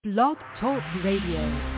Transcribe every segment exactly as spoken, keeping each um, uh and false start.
Blog Talk Radio.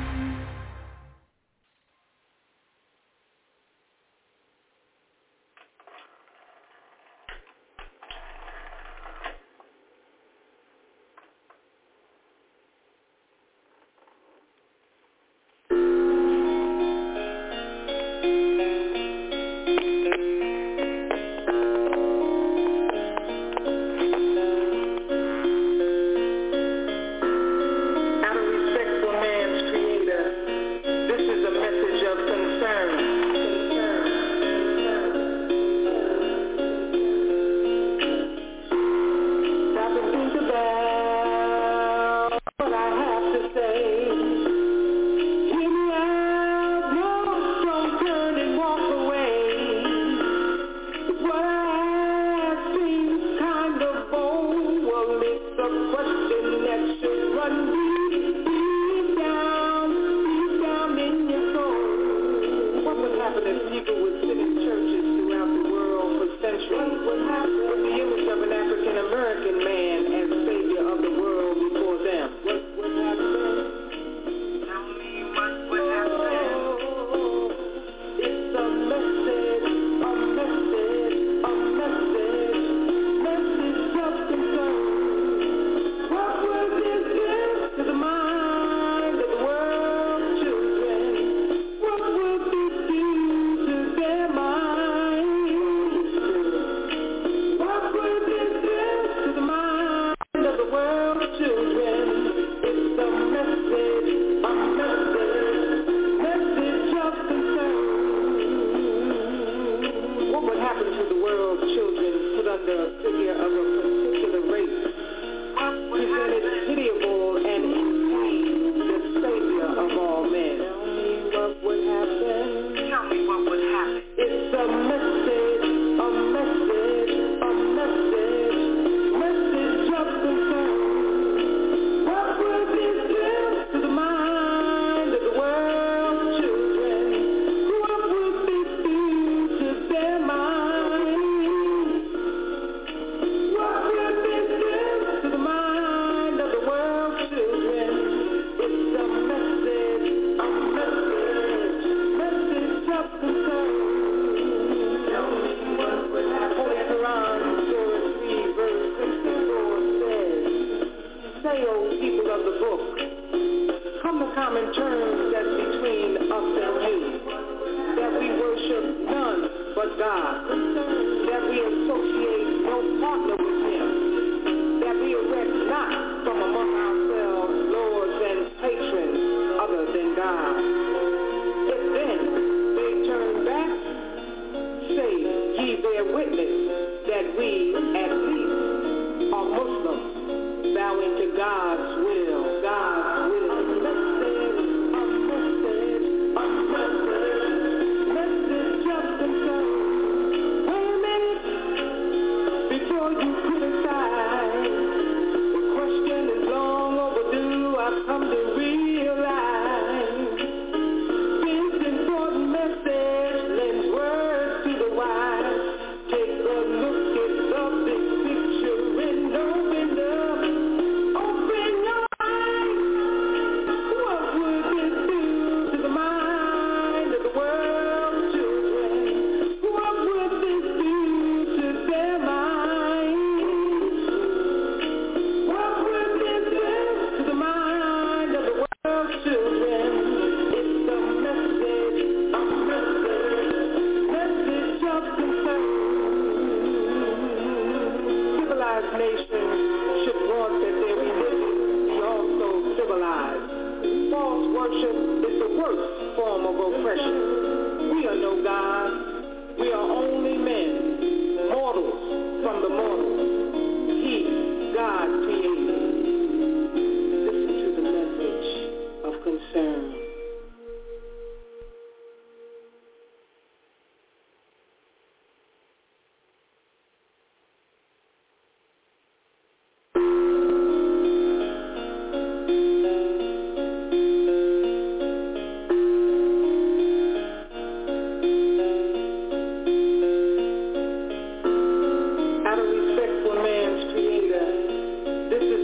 This is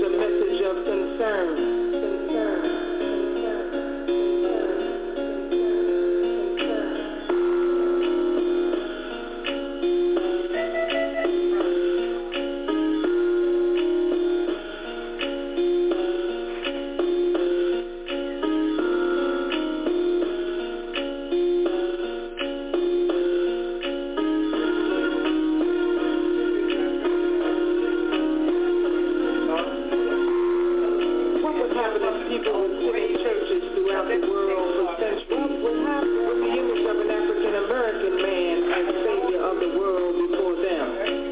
happened is people would sit in churches throughout the world for centuries with the image of an African-American man as savior of the world before them.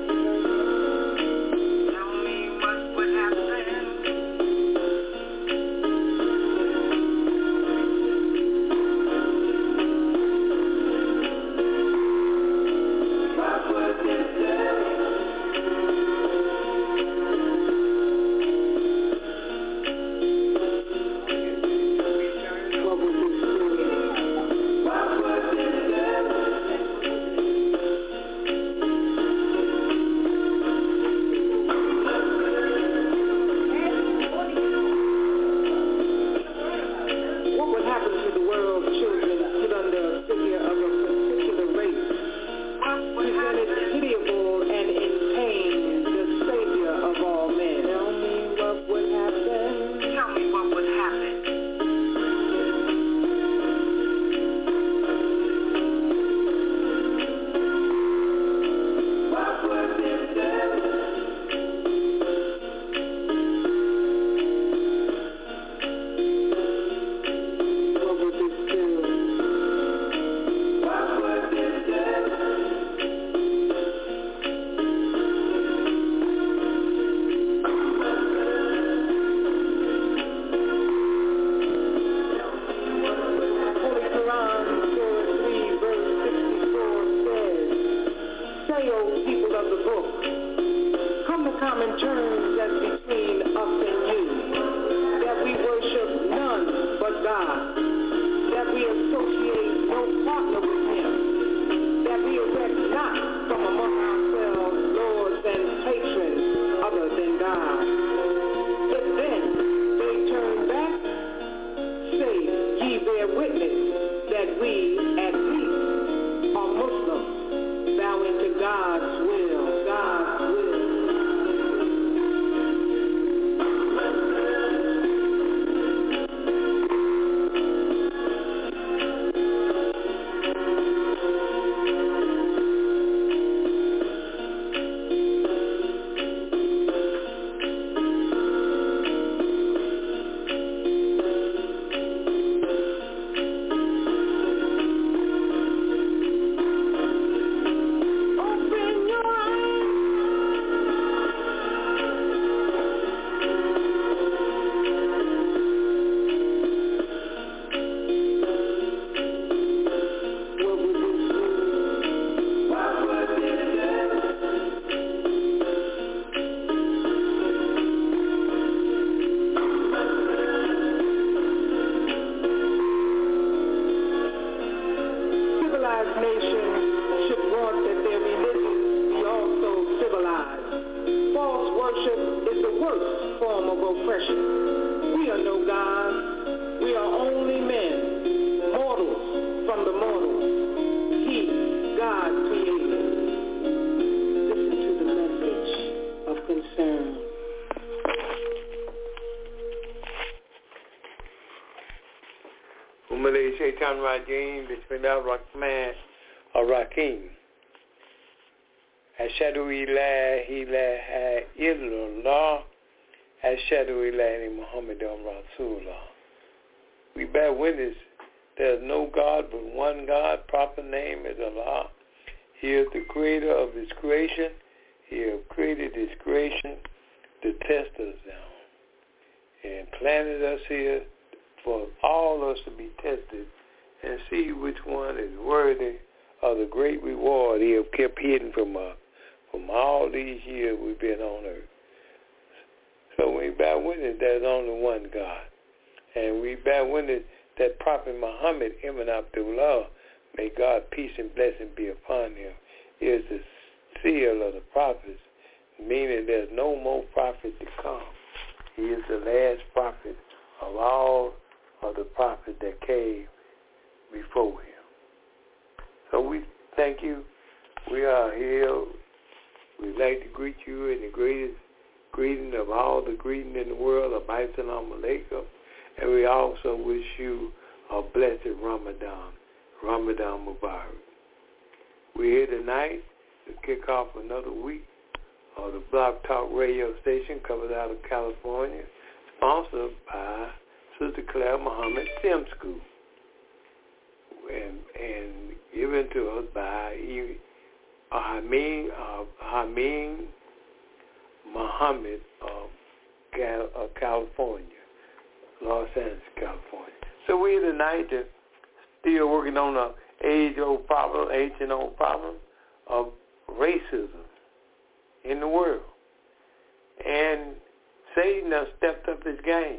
Tell me what would happen. Shaitan Rajim, Bismillah Rahman Ar-Rahim. Ashhadu ilaha ilaha illallah. Ashhadu ilaha Muhammadan Rasulullah. We bear witness there is no God but one God. Proper name is Allah. He is the creator of His creation. He has created His creation to test us down and planted us here for all of us to be tested and see which one is worthy of the great reward He has kept hidden from us from all these years we've been on earth. So we bear witness there's only one God. And we bear witness that Prophet Muhammad, Ibn Abdullah, may God peace and blessing be upon him, is the seal of the prophets, meaning there's no more prophet to come. He is the last prophet of all of the prophets that came before him. So we thank you. We are here. We'd like to greet you in the greatest greeting of all the greeting in the world, of Assalamu Alaikum. And we also wish you a blessed Ramadan, Ramadan Mubarak. We're here tonight to kick off another week of the Blog Talk radio station covered out of California, sponsored by Sister Claire Muhammad Film School, and and given to us by Hameen uh, Hameen Muhammad of Cal- uh, California, Los Angeles, California. So we're tonight to still working on the age-old problem, ancient-old problem of racism in the world. And Satan done stepped up his game.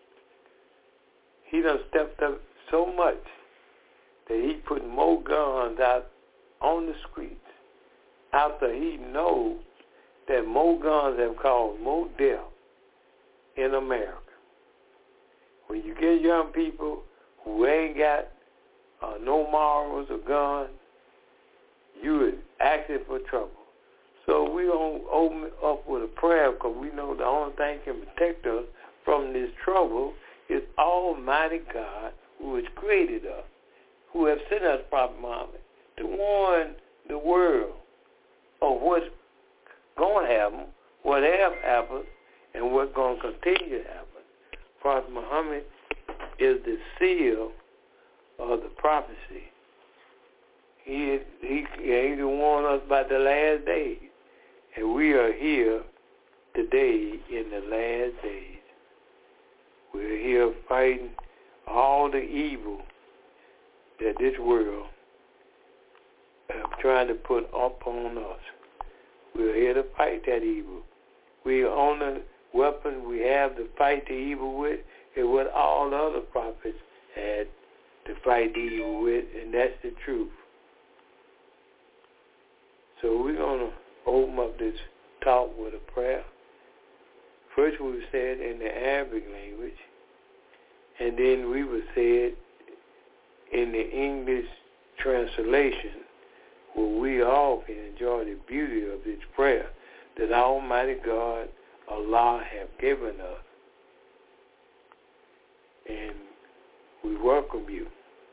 He done stepped up so much that he put more guns out on the streets after he knows that more guns have caused more death in America. When you get young people who ain't got uh, no morals or guns, you is asking for trouble. So we're going to open up with a prayer because we know the only thing can protect us from this trouble is Almighty God who has created us, who have sent us Prophet Muhammad to warn the world of what's going to happen, what have happened, and what's going to continue to happen. Prophet Muhammad is the seal of the prophecy. He he came to warn us about the last days. And we are here today in the last days. We're here fighting all the evil that this world is trying to put upon us. We're here to fight that evil. We on the weapon we have to fight the evil with is what all the other prophets had to fight the evil with, and that's the truth. So we're going to open up this talk with a prayer. First we were said in the Arabic language, and then we were said in the English translation, where we all can enjoy the beauty of this prayer that Almighty God, Allah, have given us. And we welcome you.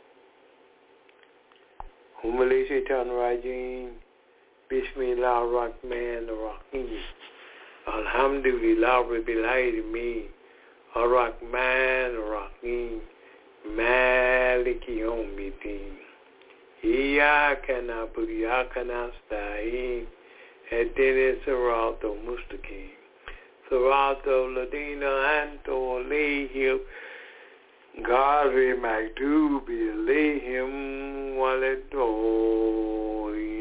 Humale Shaitan Rajim, Bismillah Rahman Rahim, Alhamdulillah Rabbil Alamin, Ar-Rahman Rahim, Maliki Yawmiddin, Iyyaka na'budu wa iyyaka nasta'in, Ihdina as-siratal mustaqim, Siratal ladina an'amta alayhim, Ghayril maghdubi alayhim waladdallin.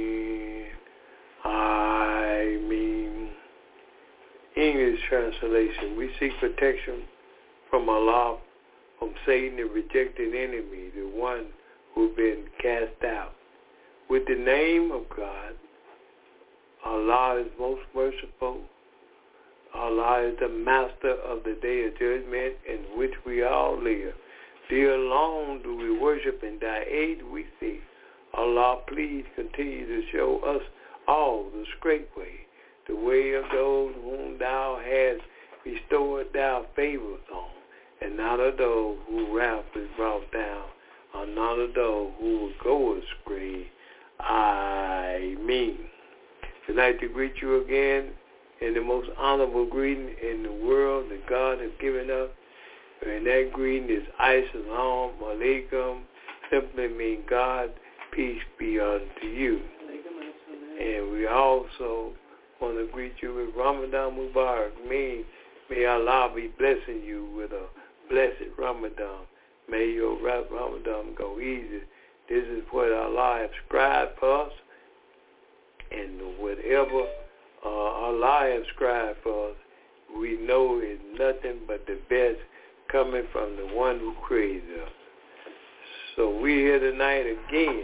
I mean, English translation, we seek protection from Allah, from Satan, the rejected enemy, the one who's been cast out. With the name of God, Allah is most merciful. Allah is the master of the day of judgment in which we all live. Dear alone do we worship, and thy aid we seek. Allah, please continue to show us all the straight way, the way of those whom thou hast bestowed thy favors on, and not of those whose wrath is brought down, or not of those who will go astray. I mean. I'd like to greet you again in the most honorable greeting in the world that God has given us. And that greeting is As-salamu alaikum, simply means God, peace be unto you. And we also want to greet you with Ramadan Mubarak. Mean, may Allah be blessing you with a blessed Ramadan. May your Ramadan go easy. This is what Allah has prescribed for us. And whatever uh, Allah has prescribed for us, we know is nothing but the best coming from the one who created us. So we're here tonight again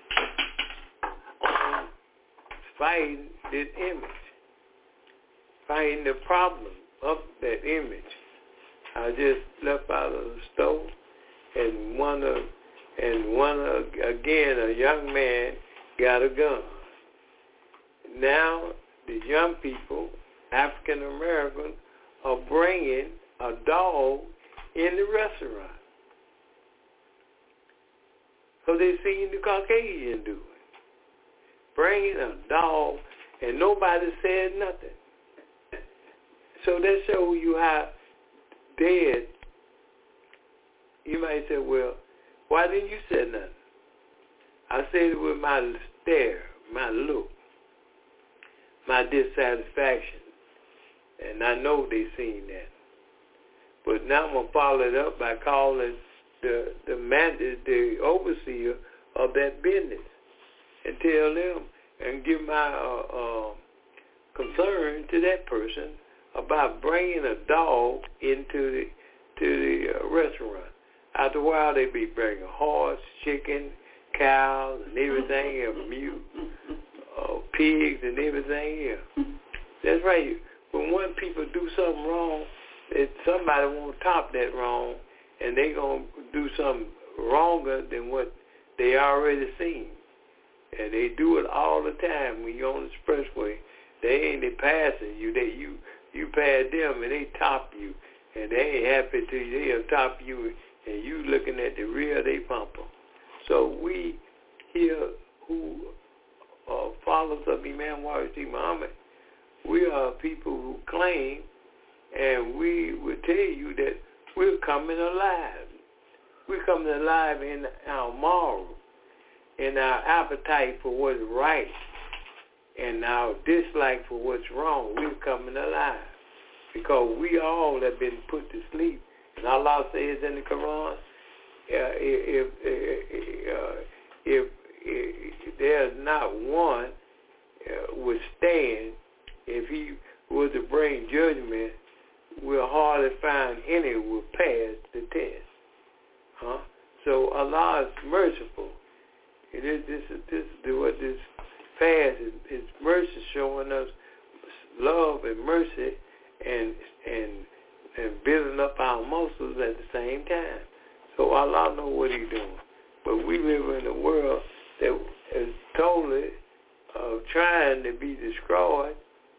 fighting this image, fighting the problem of that image. I just left out of the store, and one of, and one of, again, a young man got a gun. Now the young people, African Americans, are bringing a dog in the restaurant. So they seen the Caucasian do it. Bringing a dog, and nobody said nothing. So that shows you how dead, you might say, well, why didn't you say nothing? I said it with my stare, my look, my dissatisfaction. And I know they seen that. But now I'm going to follow it up by calling the the man, the overseer of that business and tell them and give my uh, uh, concern to that person about bringing a dog into the to the uh, restaurant. After a while, they be bringing horse, chicken, cows, and everything else, mute, uh, pigs, and everything else. That's right. When one people do something wrong, that somebody won't top that wrong, and they gonna do something wronger than what they already seen. And they do it all the time when you're on the expressway. They ain't they passing you. They you you pass them and they top you, and they ain't happy to you. They'll top you, and you looking at the rear they bumper. So we here who are followers of Imam Wahid Muhammad, we are people who claim, and we will tell you that we're coming alive. We're coming alive in our morals, in our appetite for what's right, and our dislike for what's wrong. We're coming alive because we all have been put to sleep. And Allah says in the Quran, uh, if, if, uh, if, if there's not one uh, would stand, if he was to bring judgment, we'll hardly find any will pass the test. Huh? So Allah is merciful. It is, this is this is what this fast is, is mercy, showing us love and mercy, and and and building up our muscles at the same time. So Allah knows what He's doing. But we live in a world that is totally uh, trying to be destroyed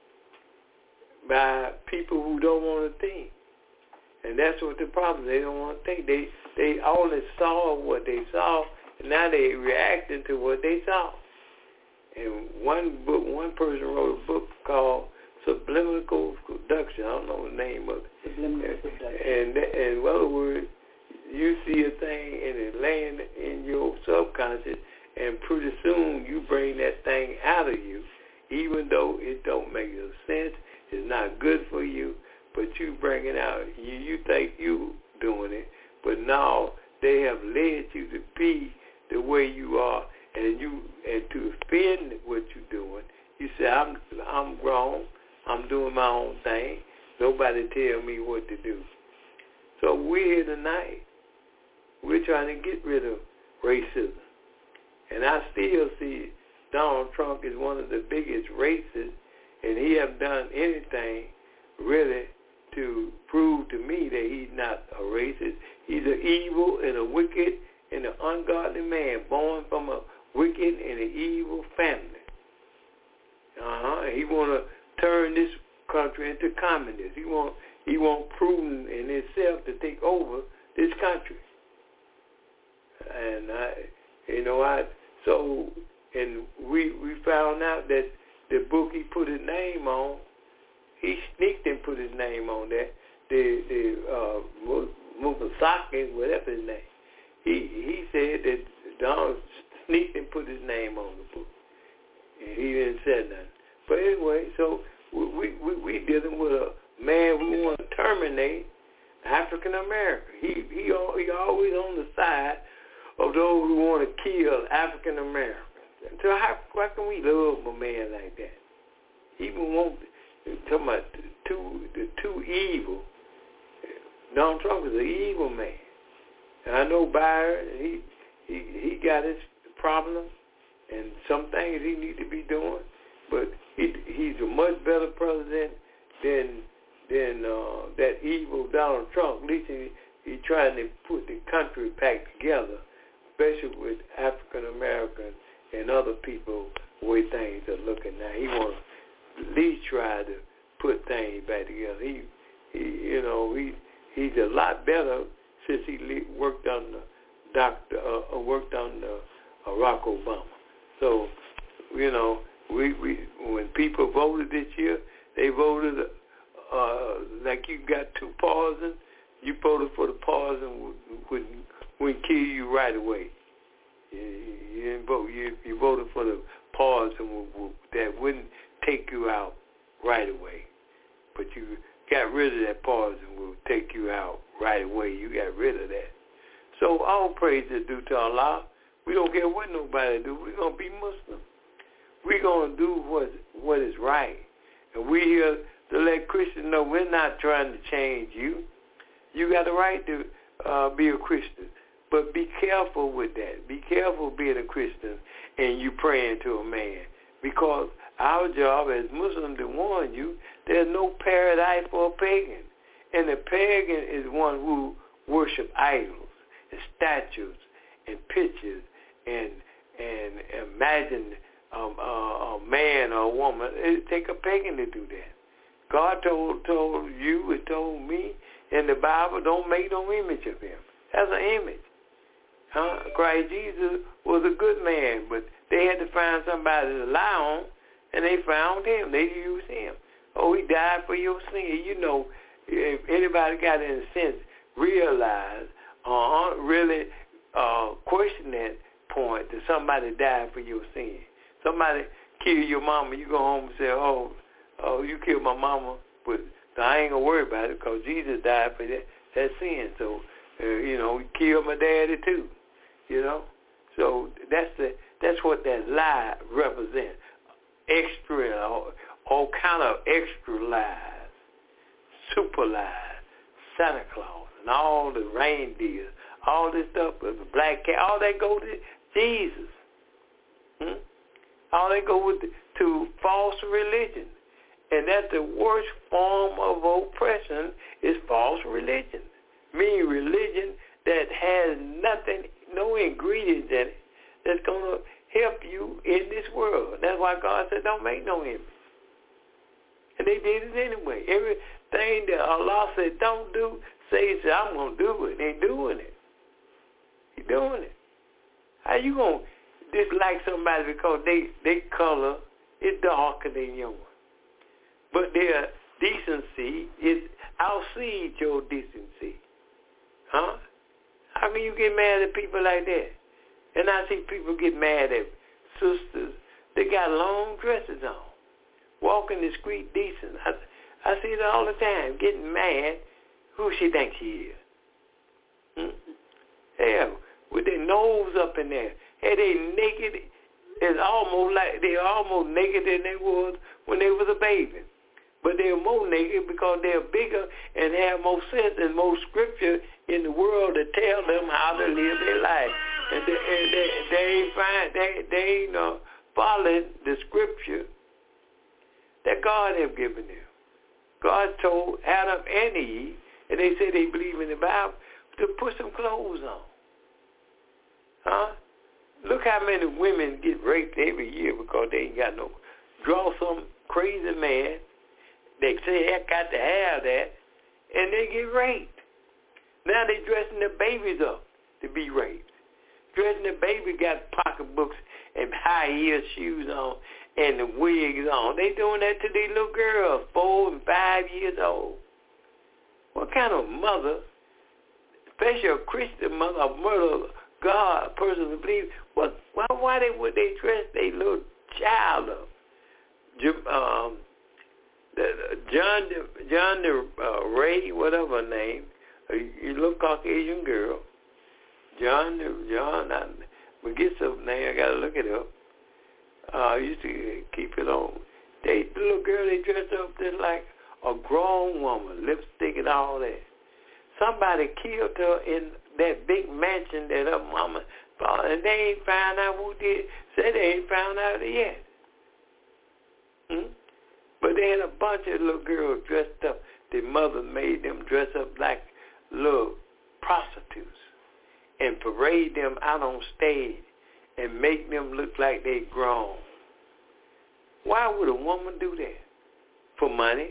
by people who don't want to think. And that's what the problem is. They don't want to think. They they only saw what they saw, and now they reacting to what they saw. And one book, one person wrote a book called Subliminal Seduction. I don't know the name of it. Subliminal Seduction. And, and in other words, you see a thing and it land in your subconscious, and pretty soon you bring that thing out of you, even though it don't make no sense. It's not good for you, but you bring it out. You, you think you doing it, but now they have led you to be the way you are, and you and to offend what you're doing. You say, I'm I'm grown. I'm doing my own thing. Nobody tell me what to do. So we're here tonight. We're trying to get rid of racism, and I still see Donald Trump is one of the biggest racists. And he have done anything really to prove to me that he's not a racist. He's an evil and a wicked and an ungodly man born from a wicked and an evil family. Uh-huh. He want to turn this country into communist. He want he want Putin in himself to take over this country. And I, you know, I so and we we found out that the book he put his name on, he sneaked and put his name on that. The the uh, Mufasaki, whatever his name, he he said that Donald sneaked and put his name on the book, and he didn't say nothing. But anyway, so we we we dealing with a man who want to terminate African America. He he he always on the side of those who want to kill African Americans. So how, how can we love a man like that? Even want talking about the two the two evil. Donald Trump is an evil man, and I know Byron. He he he got his problems and some things he need to be doing, but he he's a much better president than than uh, that evil Donald Trump. At least he he trying to put the country back together, especially with African Americans and other people, the way things are looking now. He wants to at least try to put things back together. He, he you know, he he's a lot better since he worked on the doctor, uh, worked on the uh, Barack Obama. So, you know, we we when people voted this year, they voted uh, like you got two pardons, you voted for the poison wouldn't wouldn't kill you right away. You, you didn't vote. You, you voted for the poison that wouldn't take you out right away, but you got rid of that poison will take you out right away. You got rid of that. So all praise is due to Allah. We don't care what nobody do. We're gonna be Muslim. We're gonna do what what is right, and we're here to let Christians know we're not trying to change you. You got the right to uh, be a Christian, but be careful with that. Be careful being a Christian and you praying to a man, because our job as Muslims to warn you, there's no paradise for a pagan. And the pagan is one who worship idols and statues and pictures and and imagine um, uh, a man or a woman. It take a pagan to do that. God told told you and told me in the Bible, don't make no image of him. That's an image. Huh? Christ Jesus was a good man, but they had to find somebody to lie on, and they found him. They used him. Oh, he died for your sin. You know, if anybody got in a sense realize or uh, really uh, question that point that somebody died for your sin. Somebody killed your mama. You go home and say, oh, oh, you killed my mama, but I ain't going to worry about it because Jesus died for that, that sin. So, uh, you know, he killed my daddy too, you know. So that's the that's what that lie represents. Extra, all, all kind of extra lies, super lies, Santa Claus and all the reindeer, all this stuff, the black cat, all that go to Jesus. Hmm? All that go with the, to false religion. And that's the worst form of oppression is false religion. Meaning religion that has nothing, no ingredients in it that's going to help you in this world. That's why God said don't make no image. And they did it anyway. Everything that Allah said don't do, say, said, I'm going to do it. They doing it. You're doing it. How you going to dislike somebody because they, they color is darker than yours? But their decency is outseeds your decency. Huh? How can you get mad at people like that? And I see people get mad at sisters. They got long dresses on, walking the street decent. I, I see it all the time, getting mad. Who she thinks she is? Hmm? Hell, with their nose up in there. Hey, they naked. It's almost like they're almost naked than they was when they was a baby. But they're more naked because they're bigger and have more sense and more scripture in the world to tell them how to live their life. And they, and they, they ain't find, they, they ain't uh, following the scripture that God have given them. God told Adam and Eve, and they say they believe in the Bible, to put some clothes on. Huh? Look how many women get raped every year because they ain't got no, draw some crazy man. They say, heck, got to have that, and they get raped. Now they dressing their babies up to be raped. Dressing their baby got pocketbooks and high-heel shoes on and the wigs on. They doing that to these little girls, four and five years old. What kind of mother, especially a Christian mother, a mother of God, a person who believes, what, why, why they, would they dress their little child up? Um, The, John, John the uh, Ray, whatever her name, a little Caucasian girl. John, John, I forget some name. I gotta look it up. Uh, I used to keep it on. They, the little girl, they dressed up just like a grown woman, lipstick and all that. Somebody killed her in that big mansion that her mama bought, and they ain't found out who did. Said they ain't found out yet. Hmm? But they had a bunch of little girls dressed up. Their mother made them dress up like little prostitutes and parade them out on stage and make them look like they grown. Why would a woman do that? For money?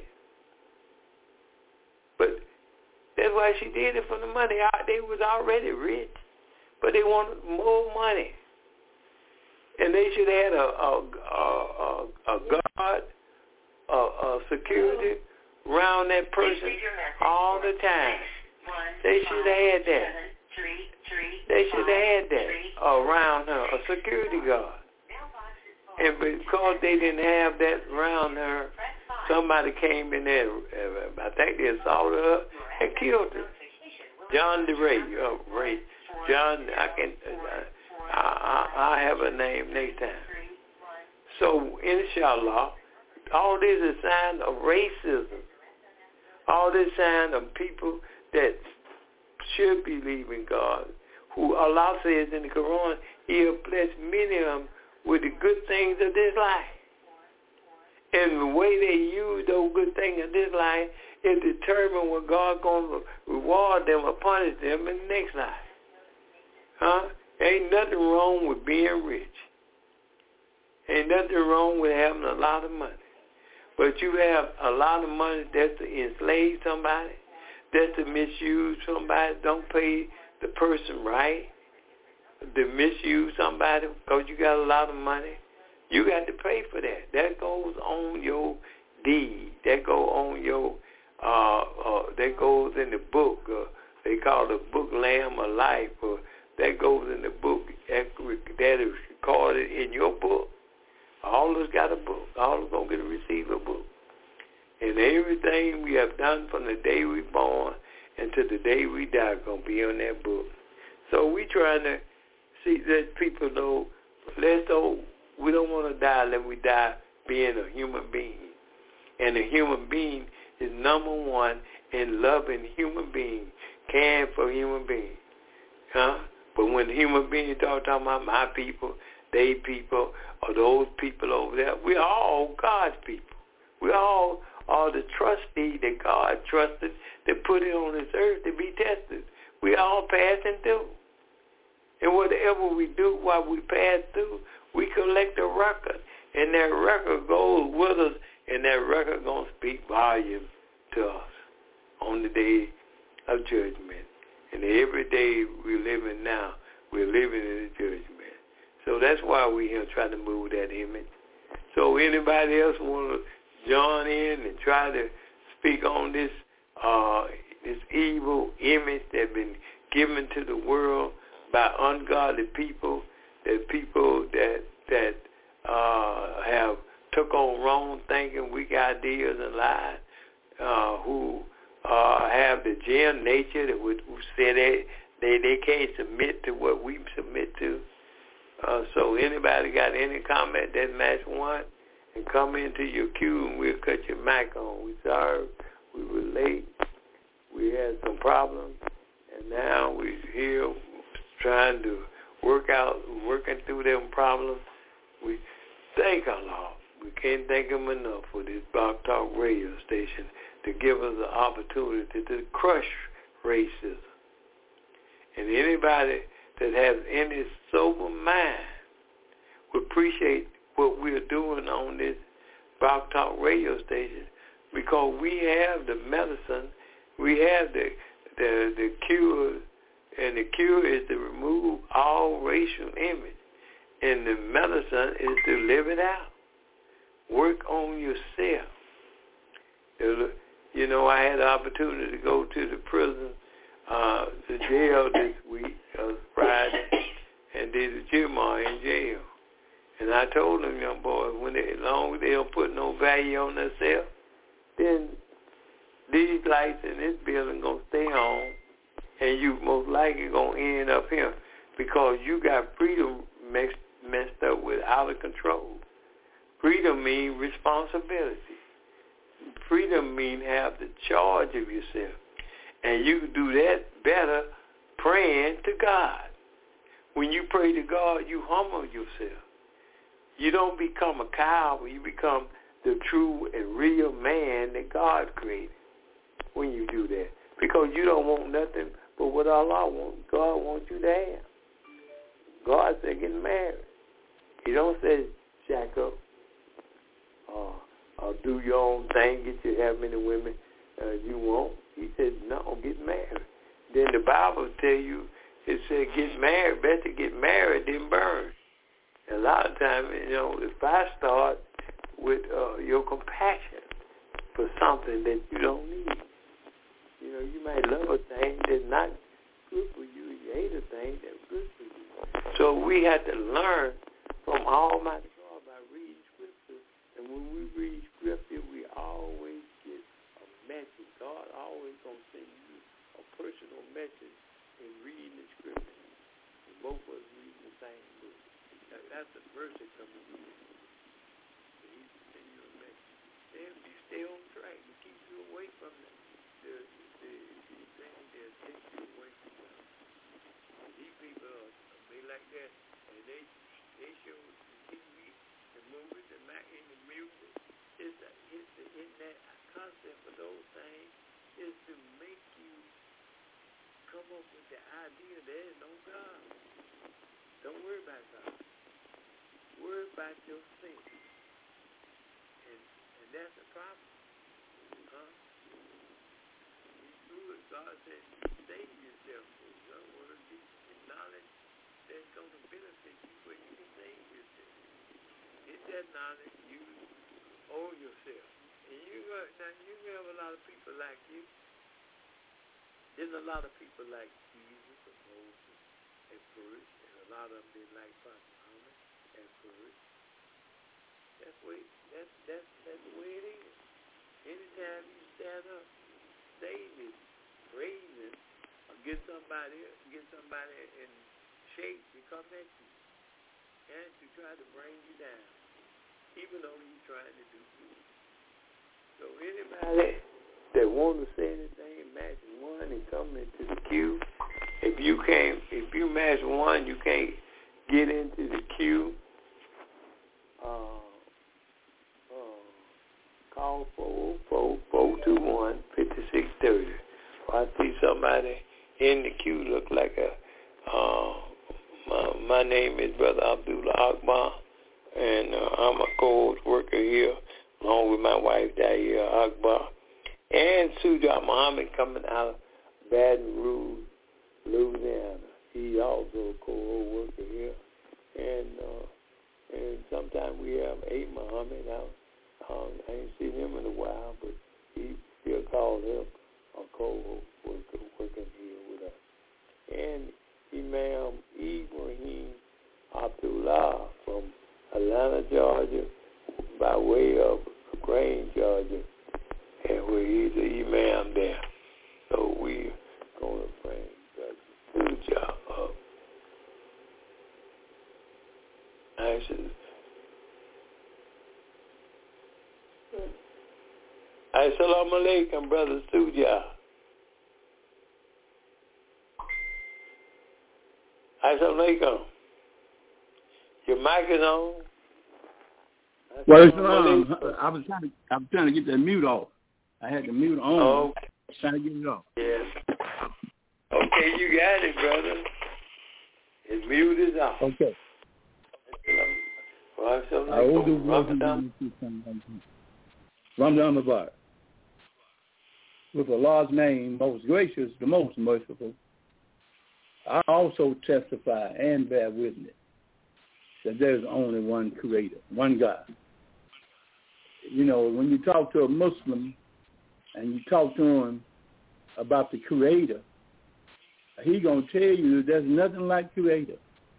But that's why she did it for the money. They was already rich, but they wanted more money. And they should have had a, a, a, a, a guard, Uh, uh, security around that person all the time. They should have had that. They should have had that around her, a security guard. And because they didn't have that around her, somebody came in there, I think they assaulted her and killed her. John DeRay, uh, Ray, John, I can, uh, I, I, I'll have a name next time. So, inshallah, all this is a sign of racism. All this sign of people that should believe in God, who Allah says in the Quran, He'll bless many of them with the good things of this life. And the way they use those good things of this life is determine what God's going to reward them or punish them in the next life. Huh? Ain't nothing wrong with being rich. Ain't nothing wrong with having a lot of money. But you have a lot of money that's to enslave somebody, that's to misuse somebody, don't pay the person right, to misuse somebody because you got a lot of money. You got to pay for that. That goes on your deed. That goes on your, uh, uh, that goes in the book. Uh, they call the book Lamb of Life. Or that goes in the book that is recorded in your book. All of us got a book. All of us going to get to receive a book. And everything we have done from the day we born until the day we die going to be on that book. So we trying to see that people know, let's don't, we don't want to die let we die being a human being. And a human being is number one in loving human beings, caring for human beings. Huh? But when human beings talk, talking about my people, they people, or those people over there, we are all God's people. We all are the trustee that God trusted to put it on this earth to be tested. We all passing through. And whatever we do while we pass through, we collect a record. And that record goes with us, and that record going to speak volume to us on the day of judgment. And every day we're living now, we're living in the judgment. So that's why we're here trying to move that image. So anybody else want to join in and try to speak on this uh, this evil image that's been given to the world by ungodly people, that people that that uh, have took on wrong thinking, weak ideas and lies, uh, who uh, have the jinn nature that would who say they, they they can't submit to what we submit to. Uh, so anybody got any comment that match one, and come into your queue and we'll cut your mic on. We sorry, we were late, we had some problems, and now we're here trying to work out, working through them problems. We thank Allah. We can't thank Him enough for this Blog Talk radio station to give us the opportunity to crush racism. And anybody that has any sober mind would appreciate what we're doing on this Blog Talk radio station, because we have the medicine, we have the the, the cure, and the cure is to remove all racial image, and the medicine is to live it out. Work on yourself. You know, I had the opportunity to go to the prison, uh, the jail this week, uh, Friday, and did a Jumah in jail. And I told them, young boys, when they, as long as they don't put no value on themselves, then these lights in this building going to stay on, and you most likely going to end up here because you got freedom mixed, messed up with out of control. Freedom means responsibility. Freedom means have the charge of yourself. And you can do that better praying to God. When you pray to God, you humble yourself. You don't become a coward. You become the true and real man that God created when you do that. Because you don't want nothing but what Allah wants. God wants you to have. God said get married. He don't say jack up or, or do your own thing, get you how many women uh, you want. He said, no, get married. Then the Bible tell you, it said get married, better get married than burn. And a lot of times, you know, if I start with uh, your compassion for something that you don't need, You know, you might love a thing that's not good for you. You hate a thing that's good for you. So we have to learn from Almighty God by reading Scripture. And when we read Scripture, we always get a message. God always going to send you a personal message in reading the Scripture. And both of us reading the same book. That's the verse that comes to you. He send you a message. Then if you stay on track, it keeps you away from the, the, the, the thing that takes you away from God. These people are, they like that, and they they show the T V, the movies, the in the music. It's a, it's the internet concept for those things is to make you come up with the idea there is no God. Don't worry about God. Worry about your sin. And and that's the problem. Huh? It's true. God said, save yourself. God wants to be knowledge that's going to benefit you, but you can save yourself. Get that knowledge, you owe yourself. And you got, now you have a lot of people like you. There's a lot of people like Jesus and Moses at first, and a lot of them didn't like Prophet Muhammad at first. That's the way, that's, that's, that's the way it is. Anytime you stand up, saving, praising, or get somebody, get somebody in shape to come at you, and to try to bring you down, even though you're trying to do good. So anybody that want to say anything, match one and come into the queue. If you can't, if you match one, you can't get into the queue. Uh, uh, call four four four two one five six three zero. I see somebody in the queue look like a. Uh, my, my name is Brother Abdullah Akbar, and uh, I'm a co-host worker here, along with my wife Dahlia Akbar, and Sujat Muhammad coming out of Baton Rouge, Louisiana. He's also a co-host worker here, and uh, and sometimes we have A. Muhammad out. Um, I ain't seen him in a while, but he still call him a co-host worker working here with us. And Imam Ibrahim Abdullah from Atlanta, Georgia, by way of Grange, Georgia, and where he's the imam there. So we're going to bring Brother Suja up. I said, Assalamu alaikum, Brother Suja. Assalamu alaikum. Your mic is on. Well, it's, um, I was trying to, I was trying to get that mute off. I had the mute on. Oh, okay. I was trying to get it off. Yes. Okay, you got it, brother. His mute is off. Okay. Well, so I will do Ramadan. Ramadan Mubarak. With Allah's name, most gracious, the most merciful, I also testify and bear witness that there's only one creator, one God. You know, when you talk to a Muslim and you talk to him about the creator, he going to tell you that there's nothing like creator.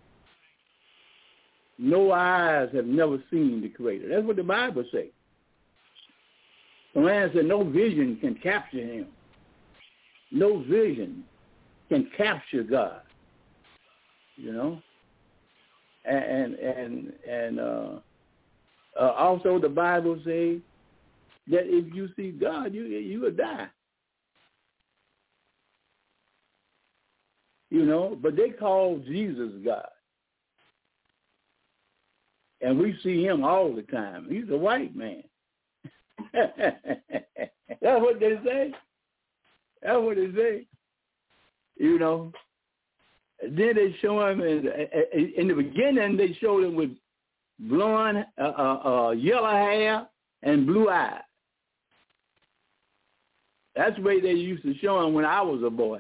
No eyes have never seen the creator. That's what the Bible says. The man said no vision can capture him. No vision can capture God. You know? And and and uh, uh, also the Bible says that if you see God, you you will die. You know, but they call Jesus God, and we see him all the time. He's a white man. That's what they say. That's what they say. You know. Then they show him in, in the beginning. They showed him with blonde, uh, uh, uh, yellow hair and blue eyes. That's the way they used to show him when I was a boy.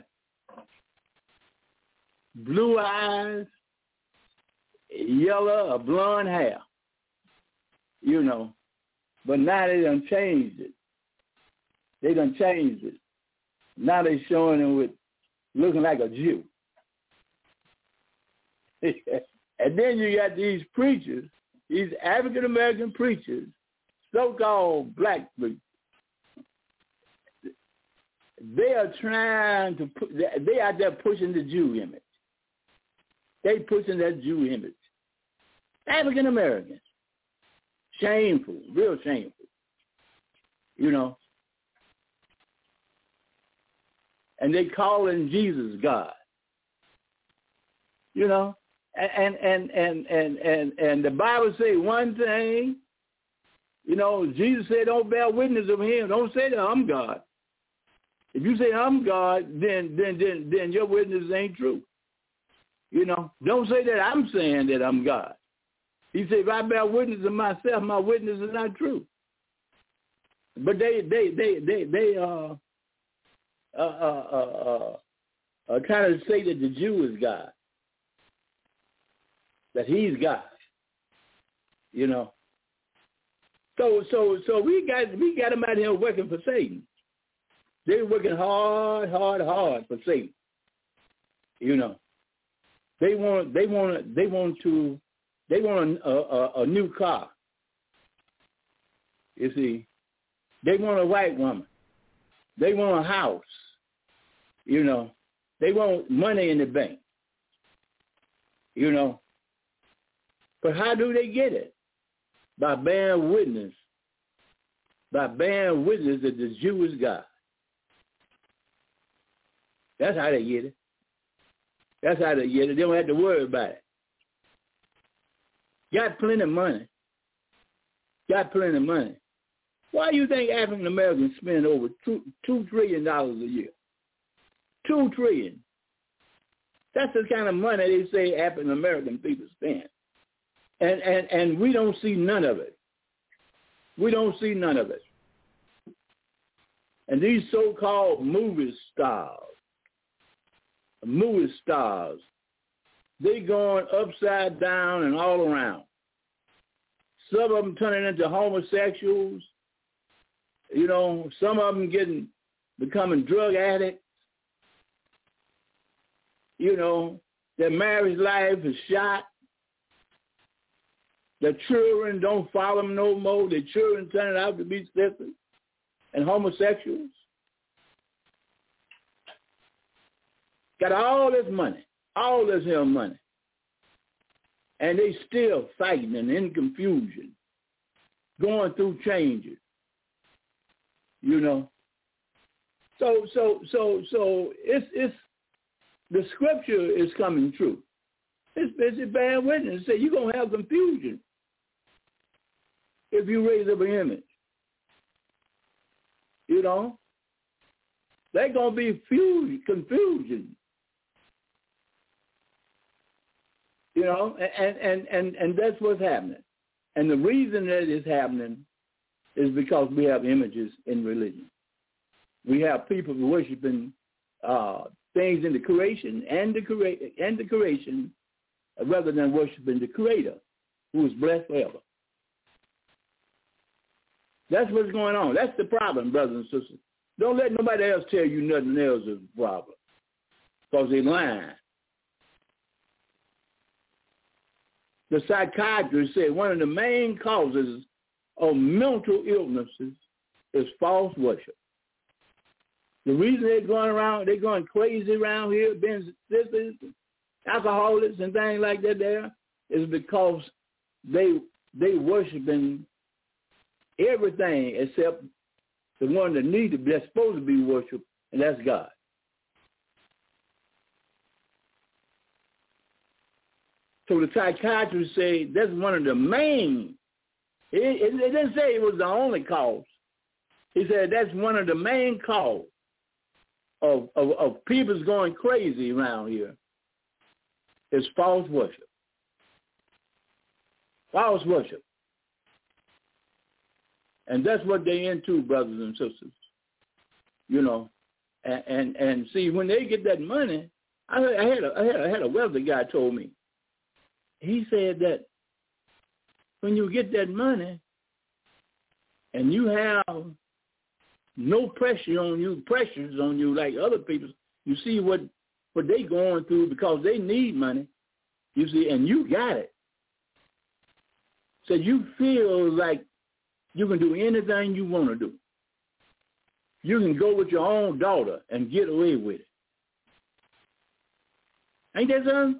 Blue eyes, yellow or blonde hair. You know, but now they done changed it. They done changed it. Now they're showing him with looking like a Jew. And then you got these preachers, these African-American preachers, so-called black preachers. They are trying to put, they out there pushing the Jew image. They pushing that Jew image. African-Americans. Shameful, real shameful. You know. And they calling Jesus God. You know. And and and and and and the Bible say one thing, you know, Jesus said, don't bear witness of him. Don't say that I'm God. If you say I'm God, then then then then your witness ain't true. You know, don't say that I'm saying that I'm God. He said, if I bear witness of myself, my witness is not true. But they they they they they uh uh uh uh, uh trying to say that the Jew is God. That he's God, you know. So, so, so we got we got them out here working for Satan. They're working hard, hard, hard for Satan. You know, they want, they want, they want to, they want a, a, a new car. You see, they want a white woman. They want a house. You know, they want money in the bank. You know. But how do they get it? By bearing witness. By bearing witness that the Jew is God. That's how they get it. That's how they get it. They don't have to worry about it. Got plenty of money. Got plenty of money. Why do you think African Americans spend over two, two trillion dollars a year? Two trillion. That's the kind of money they say African American people spend. And, and and we don't see none of it. We don't see none of it. And these so-called movie stars, movie stars, they going upside down and all around. Some of them turning into homosexuals. You know, some of them getting, becoming drug addicts. You know, their marriage life is shot. The children don't follow them no more. The children turn out to be sisters and homosexuals. Got all this money, all this here money. And they still fighting and in confusion, going through changes. You know. So so so so it's it's the scripture is coming true. It's it's bearing witness. Say you're gonna have confusion if you raise up an image. You know? There's gonna be fusion, confusion. You know, and, and, and, and that's what's happening. And the reason that it's happening is because we have images in religion. We have people worshiping uh, things in the creation and the crea- and the creation rather than worshiping the Creator, who is blessed forever. That's what's going on. That's the problem, brothers and sisters. Don't let nobody else tell you nothing else is the problem, because they're lying. The psychiatrist said one of the main causes of mental illnesses is false worship. The reason they're going around, they're going crazy around here, being sisters, alcoholics and things like that there, is because they they worshiping everything except the one that need to be, that's supposed to be worshipped, and that's God. So the psychiatrist say that's one of the main, it, it, it didn't say it was the only cause. He said that's one of the main cause of, of, of people's going crazy around here is false worship. False worship. And that's what they into, brothers and sisters. You know, and and, and see, when they get that money, I, I had a I had a, I had a wealthy guy told me. He said that when you get that money and you have no pressure on you, pressures on you like other people. You see what, what they going through because they need money, you see, and you got it. So you feel like you can do anything you want to do. You can go with your own daughter and get away with it. Ain't that something?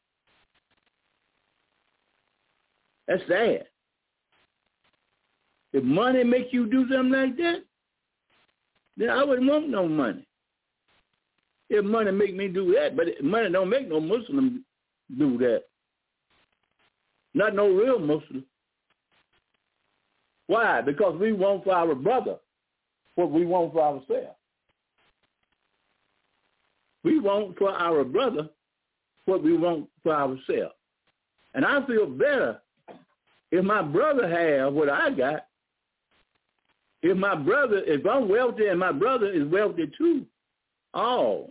That's sad. If money makes you do something like that, then I wouldn't want no money. If money make me do that, but money don't make no Muslim do that. Not no real Muslim. Why? Because we want for our brother what we want for ourselves. We want for our brother what we want for ourselves. And I feel better if my brother have what I got. If my brother, if I'm wealthy and my brother is wealthy too, oh,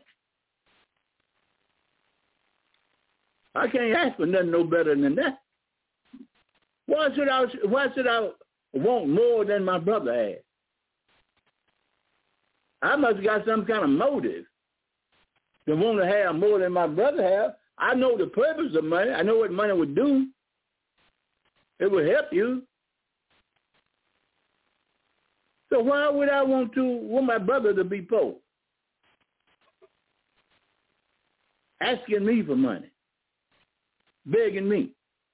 I can't ask for nothing no better than that. Why should I? Why should I want more than my brother has? I must have got some kind of motive to want to have more than my brother has. I know the purpose of money. I know what money would do. It would help you. So why would I want to want my brother to be poor? Asking me for money. Begging me.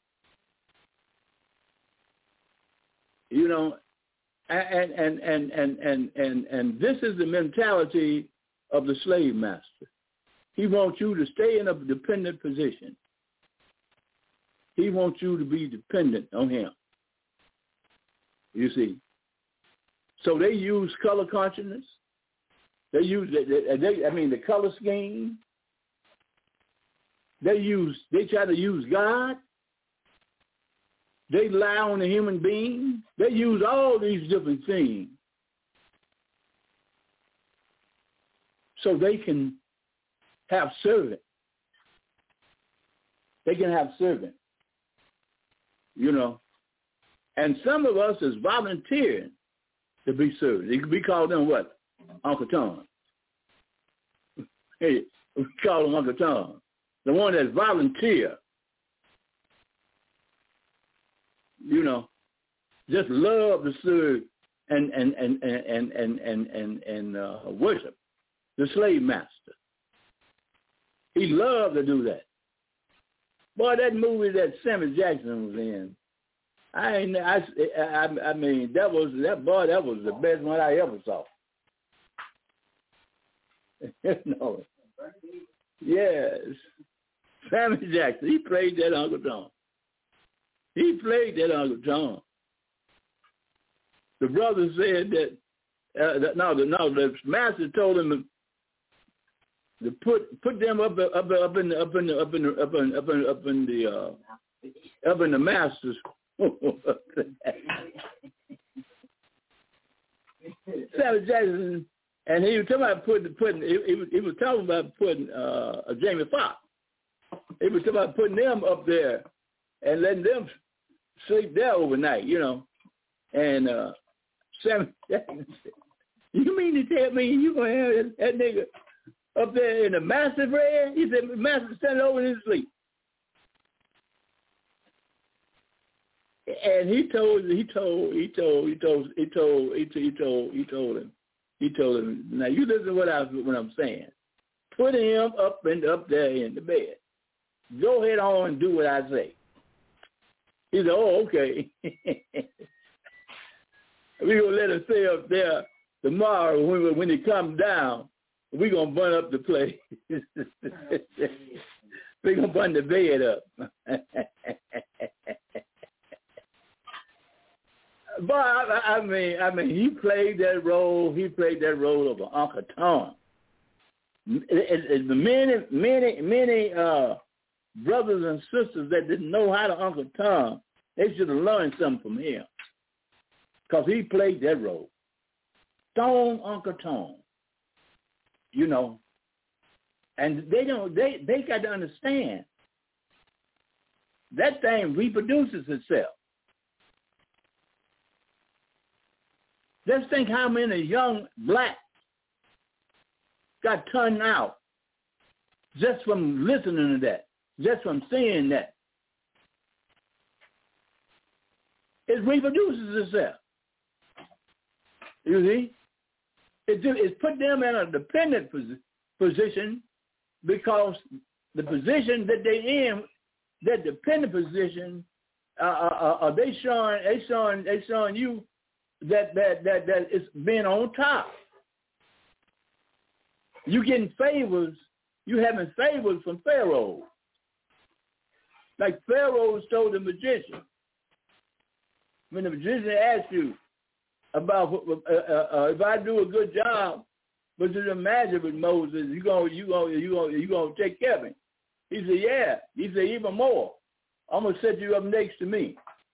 You know, and and and and and and and this is the mentality of the slave master. He wants you to stay in a dependent position. He wants you to be dependent on him. You see. So they use color consciousness. They use, they, they, I mean, the color scheme. They use, they try to use God. They lie on the human being. They use all these different things so they can have servant. They can have servant, you know. And some of us is volunteering to be served. We call them what? Uncle Tom. Hey, we call them Uncle Tom. The one that volunteer. You know, just love to serve and and and and and and and, and uh, worship the slave master. He loved to do that. Boy, that movie that Samuel Jackson was in, I ain't, I, I, I mean, that was, that boy, that was the best one I ever saw. No. Yes. Samuel Jackson, he played that Uncle Tom. He played that Uncle Tom. The brother said that, uh, that no, the, no, the master told him to, to put put them up up up in the up in the up in the up in up in, up in the uh, up in the master's. Samuel Jackson, and he was talking about putting putting he, he was he was talking about putting uh, a Jamie Foxx. He was talking about putting them up there and letting them sleep there overnight, you know. And uh, Samuel Jackson said, "You mean to tell me you gonna have that, that nigga up there in the master bed?" He said, "Master standing over in his sleep." And he told, he told, he told, he told, he told, he told, he told, he told him, he told him. Now you listen to what I what I'm saying. Put him up and up there in the bed. Go ahead on and do what I say. He said, "Oh, okay." We're gonna let him stay up there tomorrow when when he comes down. We're gonna burn up the place. We're gonna burn the bed up. But I, I mean, I mean, he played that role. He played that role of Uncle Tom. It, it, it, many, many, many uh, brothers and sisters that didn't know how to Uncle Tom, they should have learned something from him, because he played that role. Stone Uncle Tom, you know. And they don't. They they got to understand that thing reproduces itself. Just think how many young blacks got turned out just from listening to that, just from seeing that. It reproduces itself. You see? It, it put them in a dependent position because the position that they in, that dependent position, uh, uh, uh, they showing, they showing, they showing you that that that that it's being on top. You getting favors, you having favors from Pharaoh. Like Pharaoh told the magician. When the magician asked you about uh, uh, if I do a good job, but you imagine with Moses, you gonna you gonna you gonna you gonna take care of him. He said, yeah. He said, even more. I'm gonna set you up next to me.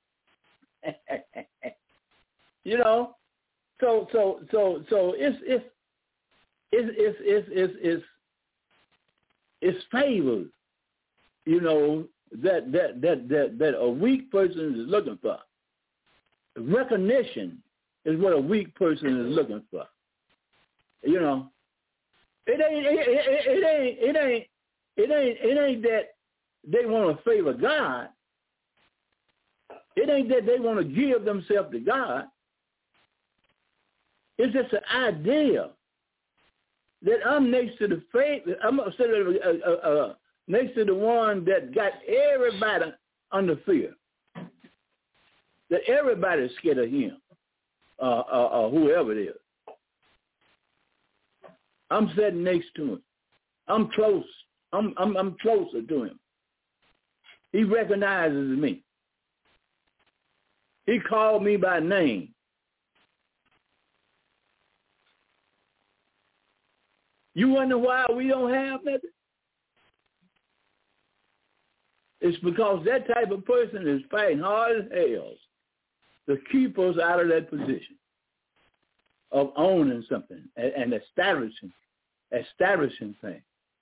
You know, so so so so it's it's it's it's it's it's it's, it's favors, you know, that that that that that a weak person is looking for. Recognition is what a weak person is looking for. You know, it ain't it, it, it ain't it ain't it ain't it ain't that they want to favor God. It ain't that they want to give themselves to God. It's just an idea that I'm next to the faith. I'm uh, uh, uh, next to the one that got everybody under fear. That everybody's scared of him, uh, uh, uh, whoever it is. I'm sitting next to him. I'm close. I'm I'm I'm closer to him. He recognizes me. He called me by name. You wonder why we don't have nothing? It's because that type of person is fighting hard as hell to keep us out of that position of owning something and, and establishing, establishing things.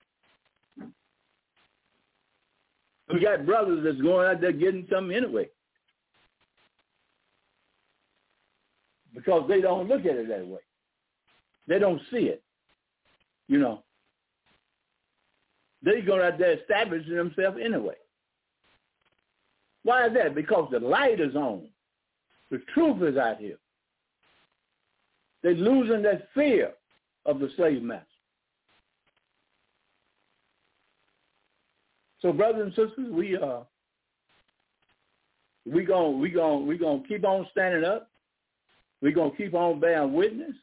We got brothers that's going out there getting something anyway because they don't look at it that way. They don't see it. You know, they're going out there establishing themselves anyway. Why is that? Because the light is on. The truth is out here. They're losing that fear of the slave master. So, brothers and sisters, we uh, we going we going we going to keep on standing up. We're going to keep on bearing witness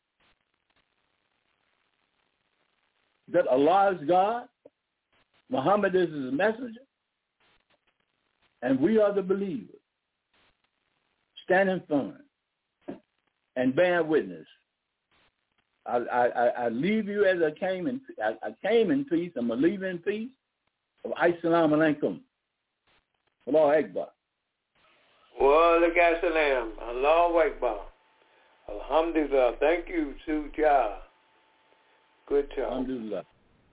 that Allah is God, Muhammad is his messenger, and we are the believers, standing firm and bearing witness. I, I, I leave you as I came in. I, I came in peace. I'm gonna leave in peace. Assalamu alaikum. Allahu Akbar. Wa alaikum salam. Allahu Akbar. Alhamdulillah. Thank you, Sujah. Good job. Alhamdulillah.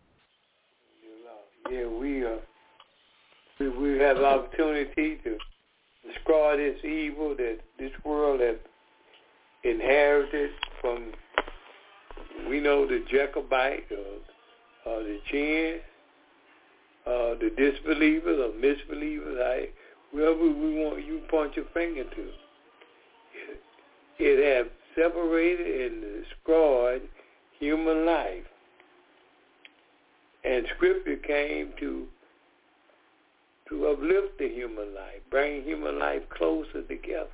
Yeah, we uh, we, we have the opportunity to destroy this evil that this world has inherited from, we know, the Jacobite or, or the Jinn, uh, the disbelievers or misbelievers, I, wherever we want you point your finger to. It, it has separated and destroyed human life. And Scripture came to to uplift the human life, bring human life closer together.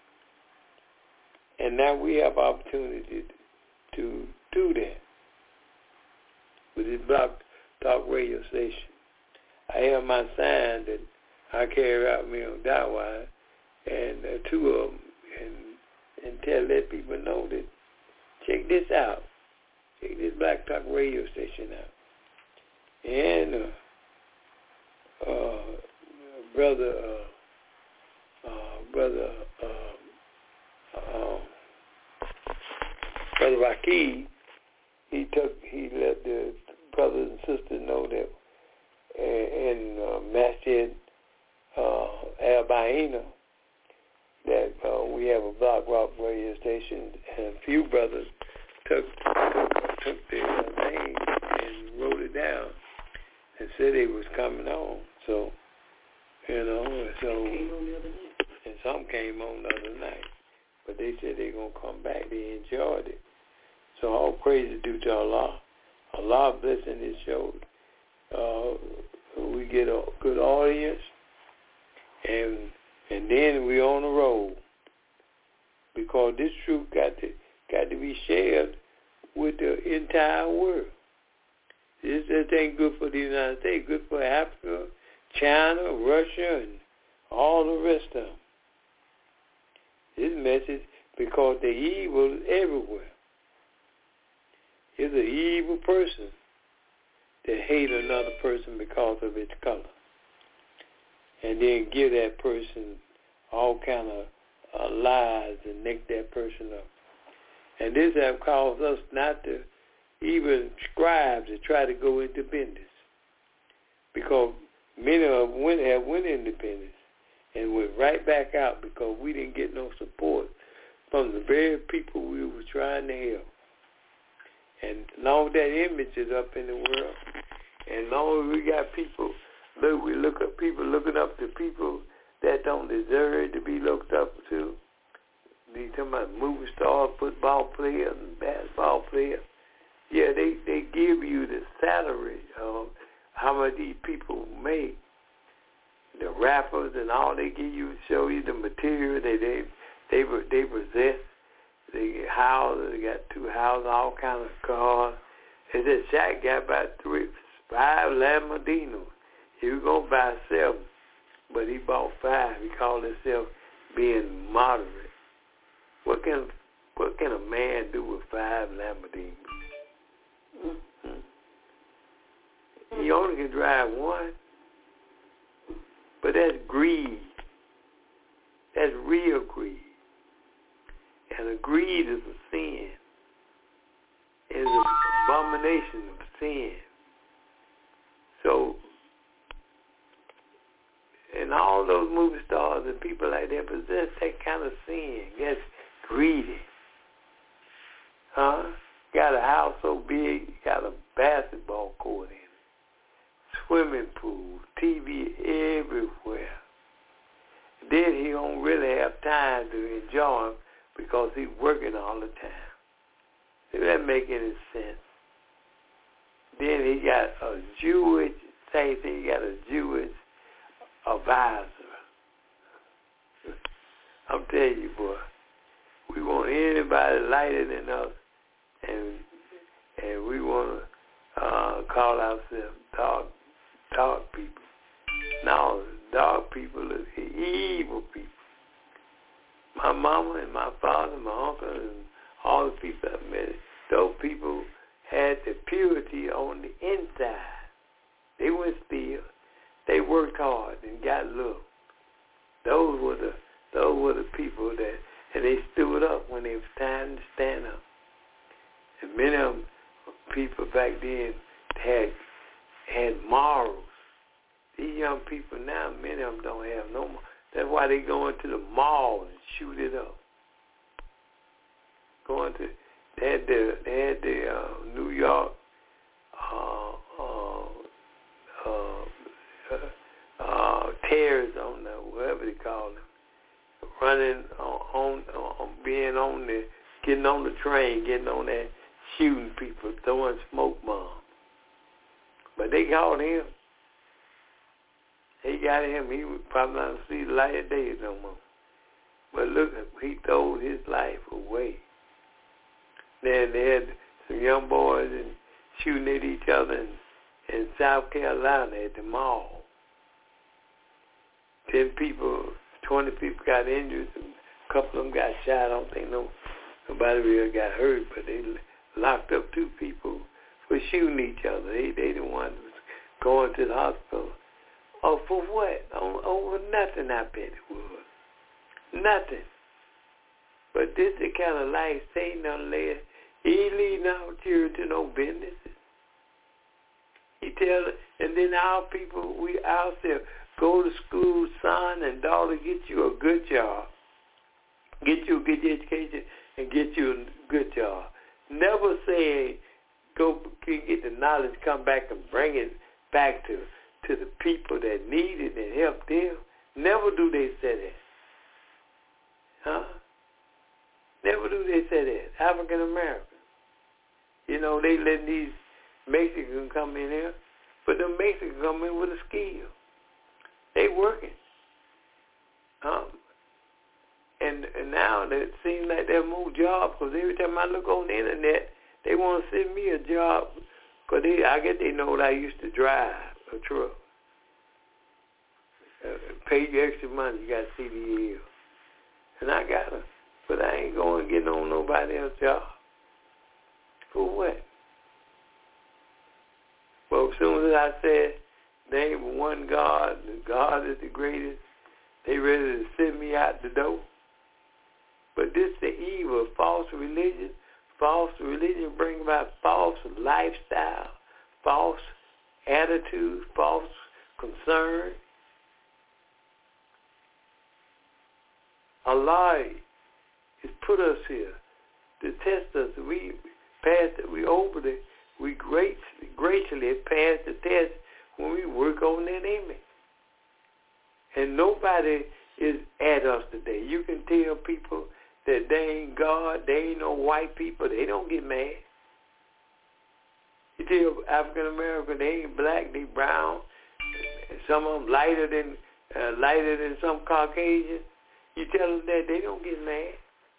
And now we have opportunity to do that with this Blog Talk radio station. I have my sign that I carry out me on Dawah, and uh, two of them, and and tell let people know that check this out, check this Black Talk radio station out. And uh, uh, brother, uh, uh, brother, uh, uh, brother Rakib, he took, he let the brothers and sisters know that in uh, Masjid uh, Al Baina, that uh, we have a block rock radio station, and a few brothers took took, took their name and wrote it down and said they was coming on. So, you know, and so and some came on the other night, but they said they gonna come back. They enjoyed it. So all praise is due to Allah. Allah blessing this show. Uh, we get a good audience, and and then we on the road, because this truth got to got to be shared with the entire world. This just ain't good for the United States, good for Africa, China, Russia, and all the rest of them. This message, because the evil is everywhere. It's an evil person that hate another person because of its color, and then give that person all kind of uh, lies and neck that person up. And this has caused us not to even strive to try to go into business, because many of them went, have went into business and went right back out because we didn't get no support from the very people we were trying to help. And long as that image is up in the world, and long as we got people, look, we look at people looking up to people that don't deserve to be looked up to. They talking about movie stars, football players, and basketball players. Yeah, they, they give you the salary of how much these people make. The rappers and all they give you, show you the material that they they they possess. They get houses, they got two houses, all kind of cars. They said Shaq got about three, five Lamborghinis. He was gonna buy seven, but he bought five. He called himself being moderate. What can what can a man do with five Lamborghinis? Mm-hmm. He only can drive one, but that's greed. That's real greed. And a greed is a sin. It's an abomination of sin. So, and all those movie stars and people like that possess that kind of sin. That's greedy. Huh? Got a house so big, got a basketball court in it, swimming pool, T V everywhere. Then he don't really have time to enjoy them because he's working all the time. Does that make any sense? Then he got a Jewish, same thing, he got a Jewish advisor. I'm telling you, boy, we want anybody lighter than us, and and we want to uh, call ourselves dark, dark people. No, dark people are evil people. My mama and my father, my uncle, and all the people I met, those people had the purity on the inside. They weren't steal. They worked hard and got love. Those were the those were the people that, and they stood up when it was time to stand up. And many of them people back then had had morals. These young people now, many of them don't have no more. That's why they go into the mall and shoot it up. Going to, they had the, they had the uh, New York uh, uh, uh, uh, terrorists on the, whatever they call them, running on, on, on, being on the, getting on the train, getting on that, shooting people, throwing smoke bombs. But they caught him. He got him. He would probably not see the light of day no more. But look, he threw his life away. Then they had some young boys and shooting at each other in, in South Carolina at the mall. Ten people, twenty people got injured. A couple of them got shot. I don't think no nobody really got hurt, but they locked up two people for shooting each other. They they the ones going to the hospital. Oh, for what? Oh, over nothing, I bet it was. Nothing. But this is the kind of life Satan done led. He ain't leading our children to no businesses. He tell, and then our people, we ourselves, go to school, son and daughter, get you a good job. Get you a good education and get you a good job. Never say, go get the knowledge, come back and bring it back to, to the people that need it and help them. Never do they say that. Huh? Never do they say that. African Americans. You know, they let these Mexicans come in here, but the Mexicans come in with a skill. They working. Um, and, and now it seems like there are more jobs, because every time I look on the internet, they want to send me a job, because they, I guess they know that I used to drive a truck. Uh, pay you extra money, you got C D L. And I got them, but I ain't going to get on nobody else's job. For what? Well, as soon as I said, there ain't one God, God is the greatest, they ready to send me out the door. But this the evil of false religion. False religion bring about false lifestyle, false attitude, false concern. Allah has put us here to test us. We passed it. We opened it. We great, graciously passed the test when we work on that image. And nobody is at us today. You can tell people that they ain't God, they ain't no white people, they don't get mad. You tell African American they ain't black, they brown. Some of them lighter than uh, lighter than some Caucasian. You tell them that, they don't get mad.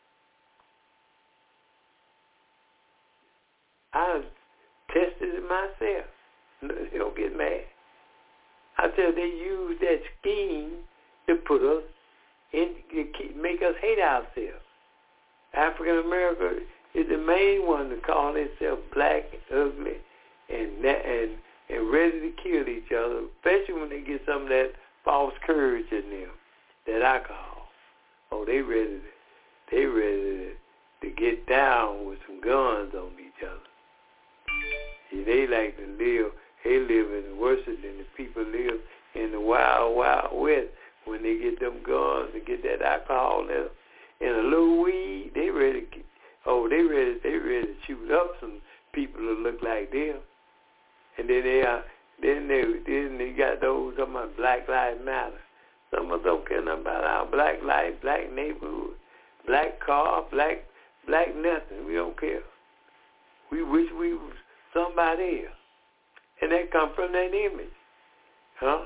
I tested it myself. They don't get mad. I tell they use that scheme to put us in, to keep, make us hate ourselves. African America is the main one to call itself black and ugly and and and ready to kill each other, especially when they get some of that false courage in them, that alcohol. Oh, they ready to, they ready to, to get down with some guns on each other. See, they like to live, they live in worse than the people live in the wild, wild west. When they get them guns and get that alcohol in, and a little weed, they ready to, oh, they ready, they ready to shoot up some people that look like them. And then they are, then they, then they got those talking about Black Lives Matter. Some of us don't care nothing about our black life, black neighborhood, black car, black, black nothing. We don't care. We wish we was somebody else. And that come from that image. Huh?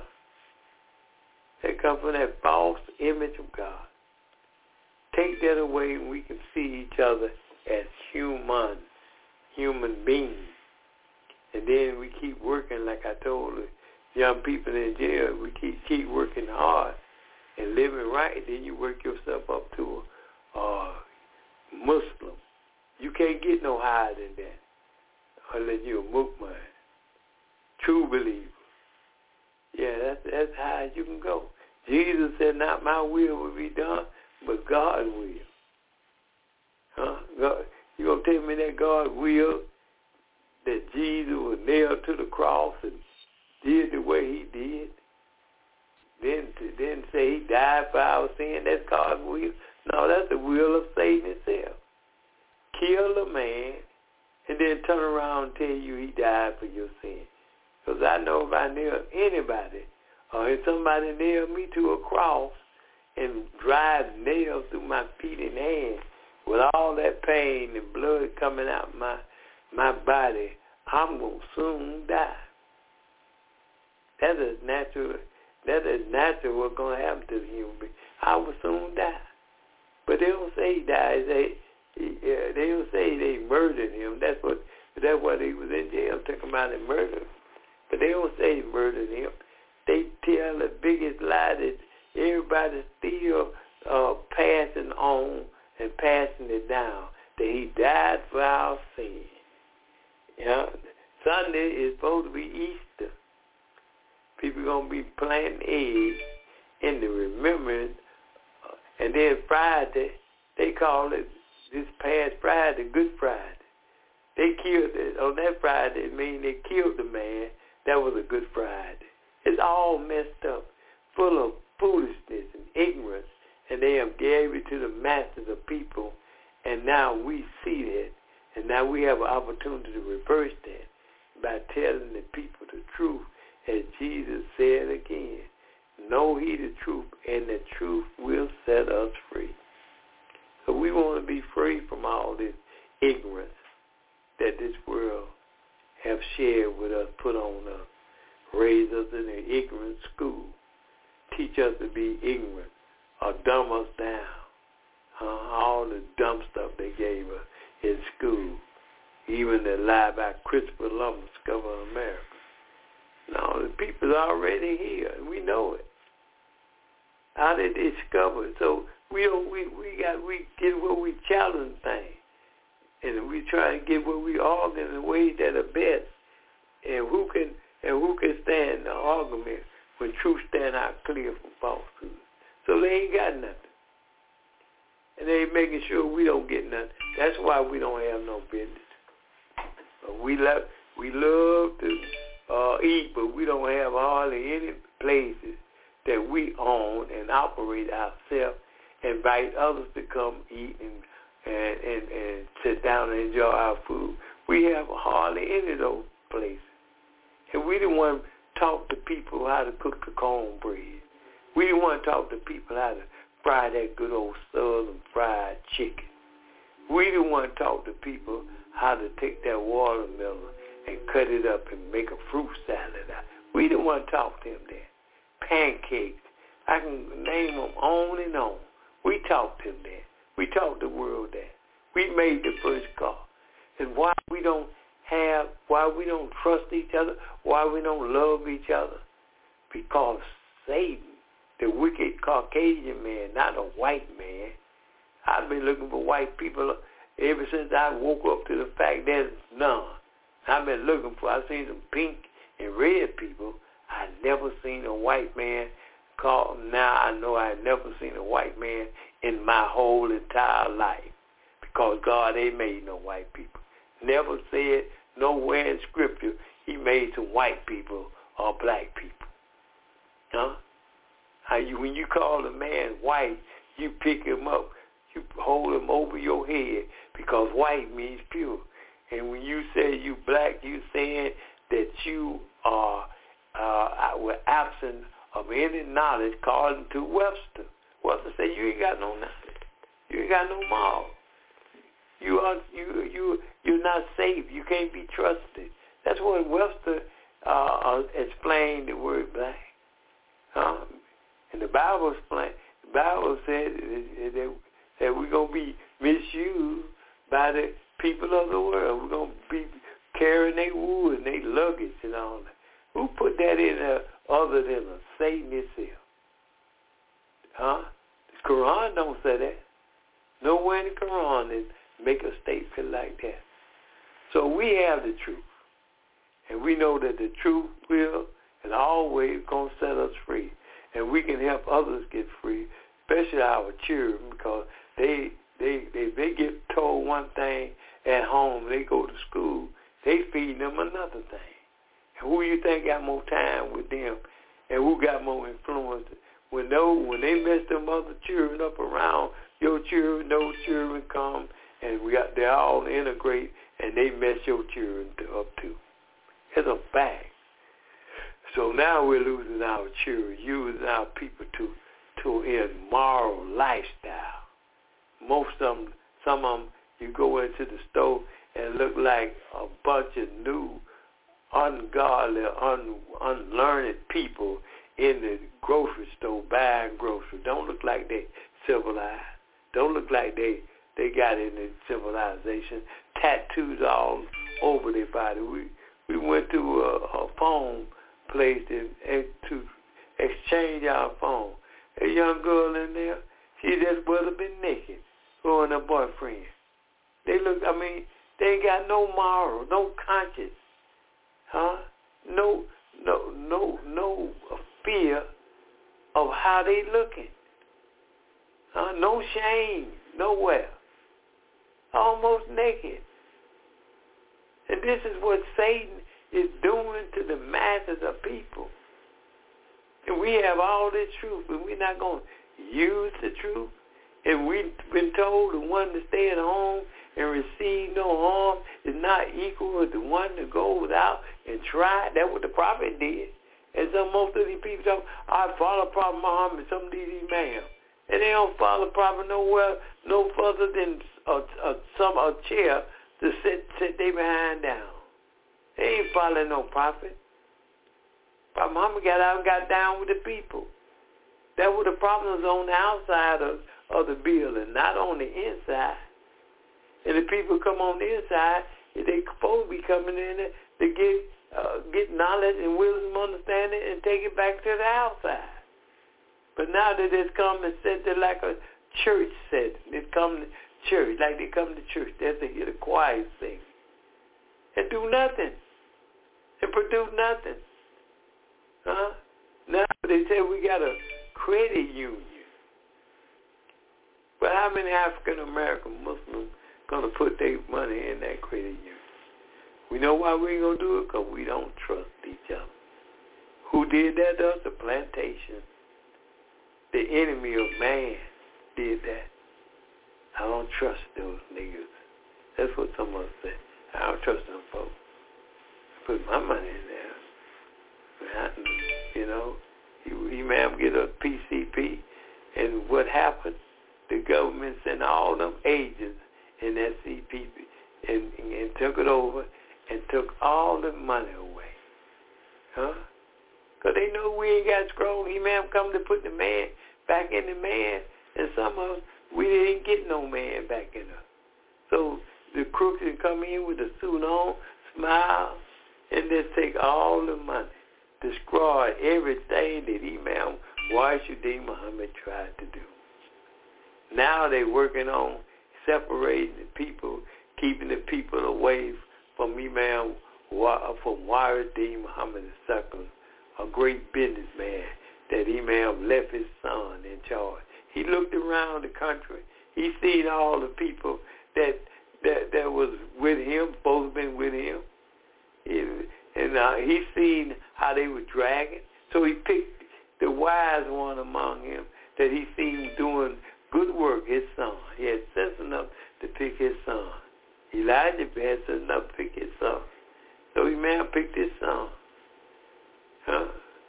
That come from that false image of God. Take that away and we can see each other as human, human beings. And then we keep working, like I told the young people in jail, we keep keep working hard and living right. Then you work yourself up to a uh, Muslim. You can't get no higher than that unless you're a Mukman, true believer. Yeah, that's that's high as you can go. Jesus said, "Not my will will be done, but God's will." Huh? God, you gonna tell me that God's will, that Jesus was nailed to the cross and did the way he did? Then to then say he died for our sin, that's God's will? No, that's the will of Satan itself. Kill a man and then turn around and tell you he died for your sin. Because I know if I nail anybody, or if somebody nailed me to a cross and drive nails through my feet and hands with all that pain and blood coming out my my body, I'm going to soon die. That is natural. That is natural what's going to happen to the human being. I will soon die. But they don't say he died. They, uh, they don't say they murdered him. That's what that's what he was in jail, took him out and murdered him. But they don't say he murdered him. They tell the biggest lie that everybody's still uh, passing on and passing it down, that he died for our sin. You know, Sunday is supposed to be Easter. People are going to be planting eggs in the remembrance. Uh, and then Friday, they call it, this past Friday, Good Friday. They killed it. On that Friday, it means they killed the man. That was a Good Friday. It's all messed up, full of foolishness and ignorance and they have gave it to the masses of people, and now we see that, and now we have an opportunity to reverse that by telling the people the truth, as Jesus said again. Know ye the truth, and the truth will set us free. So we want to be free from all this ignorance that this world have shared with us, put on us, raise us in an ignorant school, teach us to be ignorant, or dumb us down. Uh, all the dumb stuff they gave us in school, even the lie about Christopher Columbus discovering America. No, the people's already here. We know it. How did they discover it? So we don't, we we got we get where we challenge things, and we try to get where we argue in the ways that are best, and who can and who can stand the argument when truth stand out clear from falsehood. So they ain't got nothing, and they making sure we don't get nothing. That's why we don't have no business. But we love we love to uh, eat, but we don't have hardly any places that we own and operate ourselves, invite others to come eat and, and, and, and sit down and enjoy our food. We have hardly any of those places. And we didn't want to talk to people how to cook the cornbread. We didn't want to talk to people how to fry that good old southern fried chicken. We didn't want to talk to people how to take that watermelon and cut it up and make a fruit salad out. We didn't want to talk to them then. Pancakes. I can name them on and on. We talked to them then. We talked the world then. We made the first call. And why we don't have, why we don't trust each other, why we don't love each other? Because Satan, the wicked Caucasian man, not a white man. I've been looking for white people ever since I woke up to the fact there's none. I've been looking for, I've seen some pink and red people. I never seen a white man call. Now I know I never seen a white man in my whole entire life, because God ain't made no white people. Never said nowhere in Scripture he made some white people or black people. Huh? How you, when you call a man white, you pick him up, you hold him over your head, because white means pure. And when you say you black, you saying that you are uh, were absent of any knowledge, according to Webster. Webster said you ain't got no knowledge, you ain't got no moral. You are you you you're not safe. You can't be trusted. That's what Webster uh, explained the word black. Um, and the Bible explained. The Bible said that, that we're gonna be misused by the people of the world. We're gonna be carrying their wood and their luggage and all that. Who put that in there other than a Satan itself? Huh? The Quran don't say that. Nowhere in the Quran is make a statement like that. So we have the truth. And we know that the truth will and always going to set us free. And we can help others get free, especially our children, because they they they, they get told one thing at home, they go to school, they feed them another thing. And who you think got more time with them and who got more influence? When those, when they mess them other children up around your children, those children come and we got they all integrate and they mess your children up too. It's a fact. So now we're losing our children, using our people to to an immoral lifestyle. Most of them, some of them, you go into the store and look like a bunch of new, ungodly, un, unlearned people in the grocery store buying groceries. Don't look like they civilized. Don't look like they, they got into civilization. Tattoos all over their body. We we went to a, a phone place to, to exchange our phone. A young girl in there, she just would have been naked, her and her boyfriend. They look, I mean, they ain't got no moral, no conscience, huh? No, no, no, no fear of how they looking. Huh? No shame, nowhere. Almost naked. And this is what Satan is doing to the masses of people. And we have all this truth, but we're not going to use the truth. And we've been told the one to stay at home and receive no harm is not equal with the one that goes out and try. That's what the prophet did. And so most of these people talk, I follow Prophet Muhammad, some of these imams. And they don't follow Prophet nowhere, no further than a, a, some a chair to sit sit they behind down. They ain't following no prophet. Prophet Muhammad got out and got down with the people. That was the problems on the outside of, of the building, not on the inside. And the people come on the inside, they supposed to be coming in to get uh, get knowledge and wisdom, understanding, and take it back to the outside. But now they just come and sit there like a church setting. They come to church, like they come to church. That's to hear the choir sing. And do nothing. And produce nothing. Huh? Now they say we got a credit union. But how many African American Muslims gonna put their money in that credit union? We know why we ain't gonna do it, because we don't trust each other. Who did that to us? The plantation. The enemy of man did that. I don't trust those niggas. That's what someone said. I don't trust them folks. Put my money in there. I, you know, you, you ma'am get a P C P, and what happened? The government sent all them agents in that C P P and, and, and took it over and took all the money away. Huh? Because they know we ain't got scroll. He ma'am come to put the man back in the man, and some of us, we didn't get no man back in us. So the crooks can come in with a suit on, smile, and just take all the money, destroy everything that Imam Washington Muhammad tried to do. Now they're working on separating the people, keeping the people away from Imam from Washington Muhammad the Second, a great businessman that Imam left his son in charge. He looked around the country. He seen all the people that that, that was with him, supposed to have been with him. He, and uh, he seen how they were dragging. So he picked the wise one among him that he seen doing good work, his son. He had sense enough to pick his son. Elijah had sense enough to pick his son. So he man picked his son. Huh?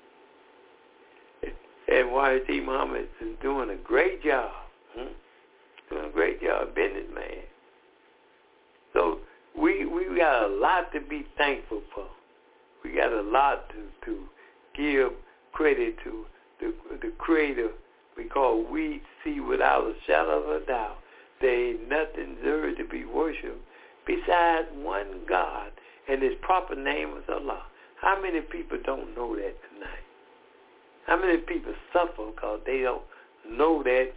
And Y T Muhammad is doing a great job. Hmm? Doing a great job, businessman. So we we got a lot to be thankful for. We got a lot to, to give credit to the, the Creator, because we see without a shadow of a doubt there ain't nothing deserved to be worshipped besides one God, and his proper name is Allah. How many people don't know that tonight? How many people suffer because they don't know that,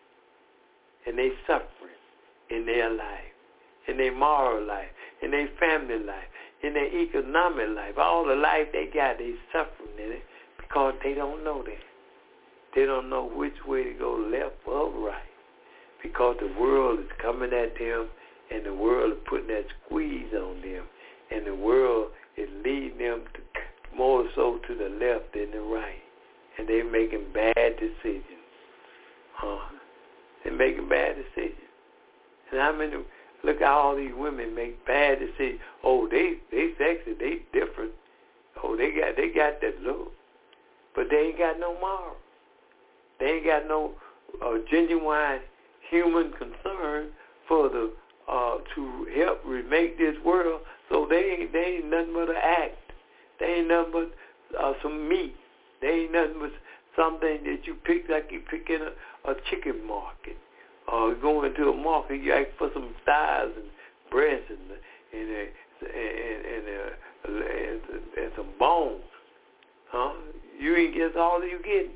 and they suffering in their life, in their moral life, in their family life, in their economic life, all the life they got, they suffering in it because they don't know that. They don't know which way to go, left or right, because the world is coming at them, and the world is putting that squeeze on them, and the world is leading them to, more so to the left than the right, and they're making bad decisions. Huh? They're making bad decisions. And how many, look how all these women make bad decisions. Oh, they they sexy, they different. Oh, they got they got that look, but they ain't got no moral. They ain't got no uh, genuine human concern for the uh, to help remake this world. So they ain't they ain't nothing but an act. They ain't nothing but uh, some meat. They ain't nothing but something that you pick like you pick in a, a chicken market. Or uh, go into a market, you ask for some thighs and breasts and and and, and, uh, and, and some bones. Huh? You ain't get all you getting.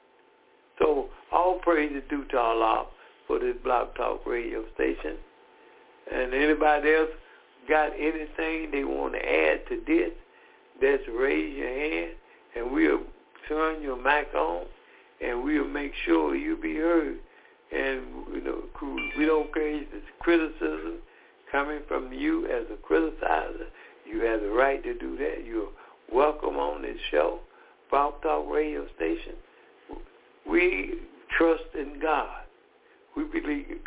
So all praise is due to Allah for this Blog Talk radio station. And anybody else got anything they want to add to this, just raise your hand, and we'll turn your mic on, and we'll make sure you be heard. And you know, we don't care if it's criticism coming from you as a criticizer. You have the right to do that. You're welcome on this show, Blog Talk radio station. We trust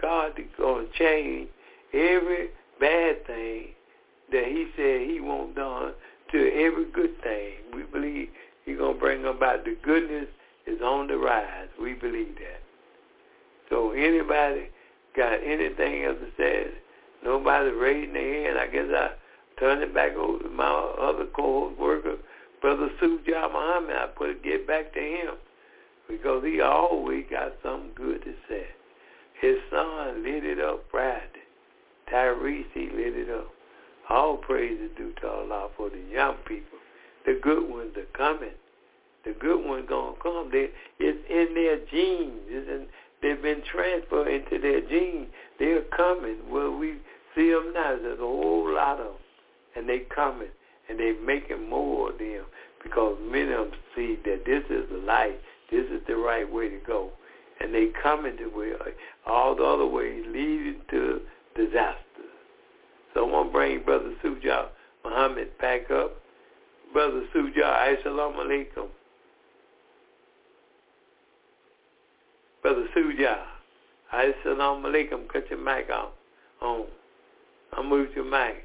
God is going to change every bad thing that he said he won't done to every good thing. We believe he's going to bring about the goodness is on the rise. We believe that. So anybody got anything else to say? Nobody raising their hand. I guess I turn it back over to my other co-host worker, Brother Sujah Muhammad. I put it get back to him because he always got something good to say. His son lit it up Friday. Tyrese, he lit it up. All praise is due to Allah for the young people. The good ones are coming. The good ones going to come. They, it's in their genes. It's in, they've been transferred into their genes. They're coming. Well, we see them now. There's a whole lot of them. And they coming. And they making more of them because many of them see that this is the light. This is the right way to go. And they coming to where all the other ways leading to disaster. So I'm going to bring Brother Sujah Muhammad back up. Brother Sujah, assalamu alaikum. Brother Sujah, assalamu alaikum. Cut your mic off. On. I'll move your mic.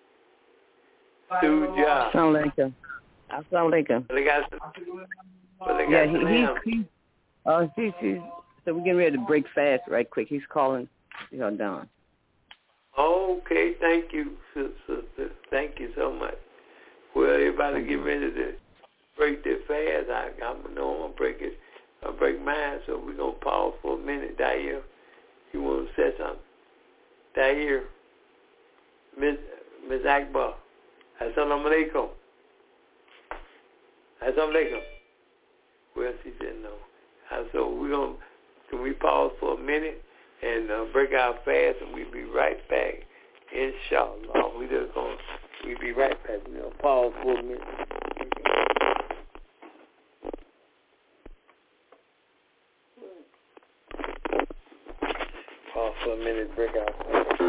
Sujah. Assalamu alaikum. Assalamu alaikum. Yeah, he, he, he, uh, he, he, so we're getting ready to break fast right quick. He's calling, you know, Don. Okay, thank you, sister. Thank you so much. Well, everybody get ready to break their fast. I, I know I'm going to break it. I'll break mine, so we're going to pause for a minute. Dair, you want to say something? Dair, Miz Miz Akbar, assalamu alaikum. Assalamu alaikum. Well, she said no. Uh, so we're going to, can we pause for a minute and uh, break our fast, and we'll be right back, inshallah. We just going to, we'll be right back. We're going to pause for a minute. Pause for a minute, break our fast.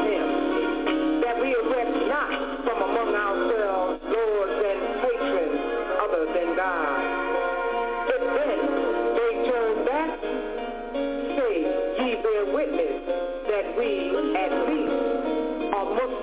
From among ourselves, lords and patrons,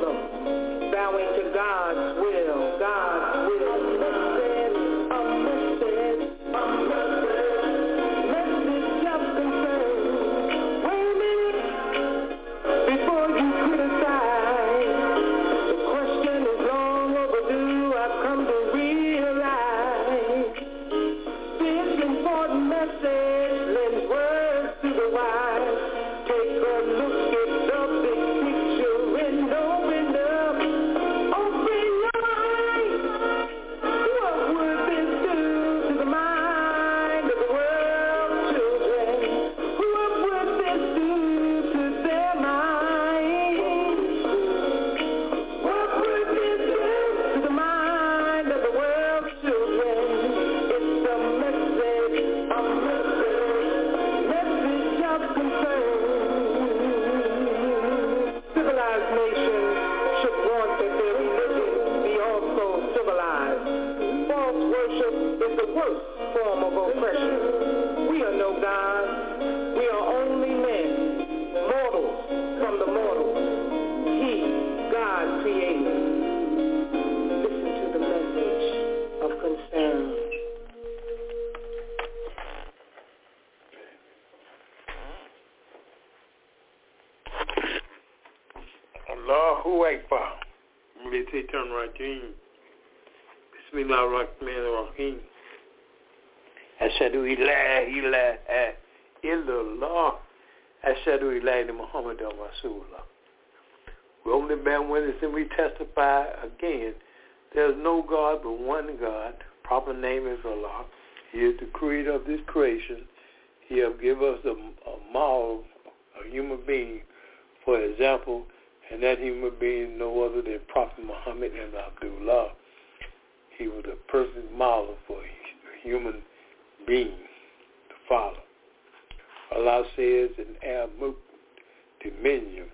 them, bowing to God's will, God's will. Message, a message, a message, message of concern. Wait a minute, before you criticize, the question is long overdue. I've come to realize this important message lends words to the wise. Take a look at the big picture and open up, open your eyes. What would this do to the mind of the world's children? What would this do to their minds? What would this do to the mind of the world's children? It's a message, a message, message of concern. Civilized nations should want that their religion be also civilized. False worship is the worst form of oppression. We are no gods. We are only men, mortals from the mortals. He, God, created. Listen to the message of concern. Allahu Akbar. Let's say turn right in. Bismillah ar-Rahman ar-Rahim. Ashhadu ilaha ilaha illallah. Ashhadu ilaha Muhammadan Rasulullah. We only bear witness and we testify again. There's no God but one God. Proper name is Allah. He is the creator of this creation. He has given us a, a model, a human being, for example, and that human being no other than Prophet Muhammad and Abdullah. He was a perfect model for a human being to follow. Allah says in Al-Mulk Dominion,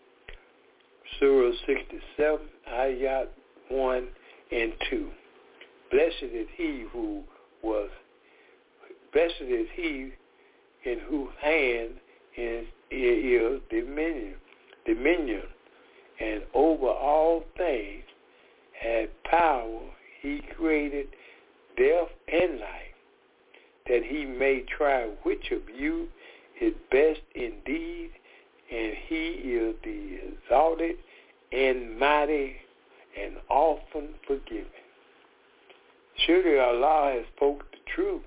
Surah sixty-seven, Ayat one and two. Blessed is he who was, blessed is he in whose hand is, is dominion, dominion, and over all things had power. He created death and life, that he may try which of you is best indeed, and he is the exalted and mighty and often forgiving. Surely Allah has spoke the truth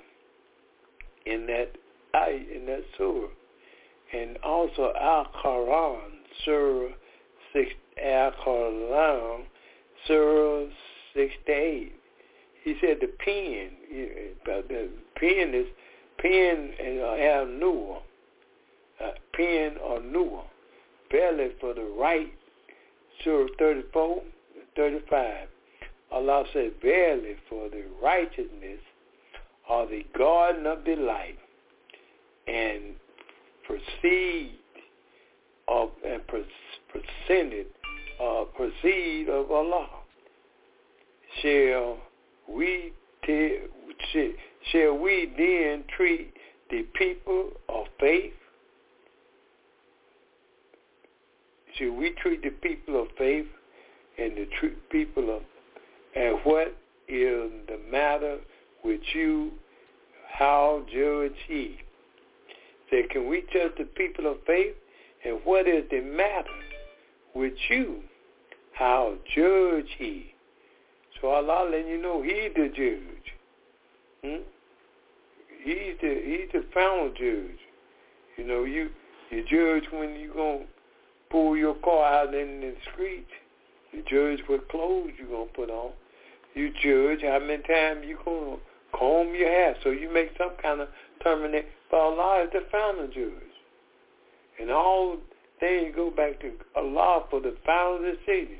in that in that surah, and also Al-Quran, Surah six, Al-Quran, Surah sixty-eight. He said the pen, the pen is pen and Al Nuah, uh, pen or Nuah, barely for the right. Surah thirty-four, thirty-five. Allah said, verily for the righteousness are the garden of delight, and proceed of and presented uh, proceed of Allah. Shall we te- sh- shall we then treat the people of faith? Should we treat the people of faith and the tr- people of and what is the matter with you? How judge ye? Say, can we judge the people of faith? And what is the matter with you? How judge ye? So Allah letting you know He's the judge. Hmm? He's the He's the final judge. You know, you you judge when you gonna pull your car out in the street. You judge what clothes you gonna put on. You judge how many times you gonna comb your hair. So you make some kind of terminate. But Allah is the final judge. And all things go back to Allah for the final decision.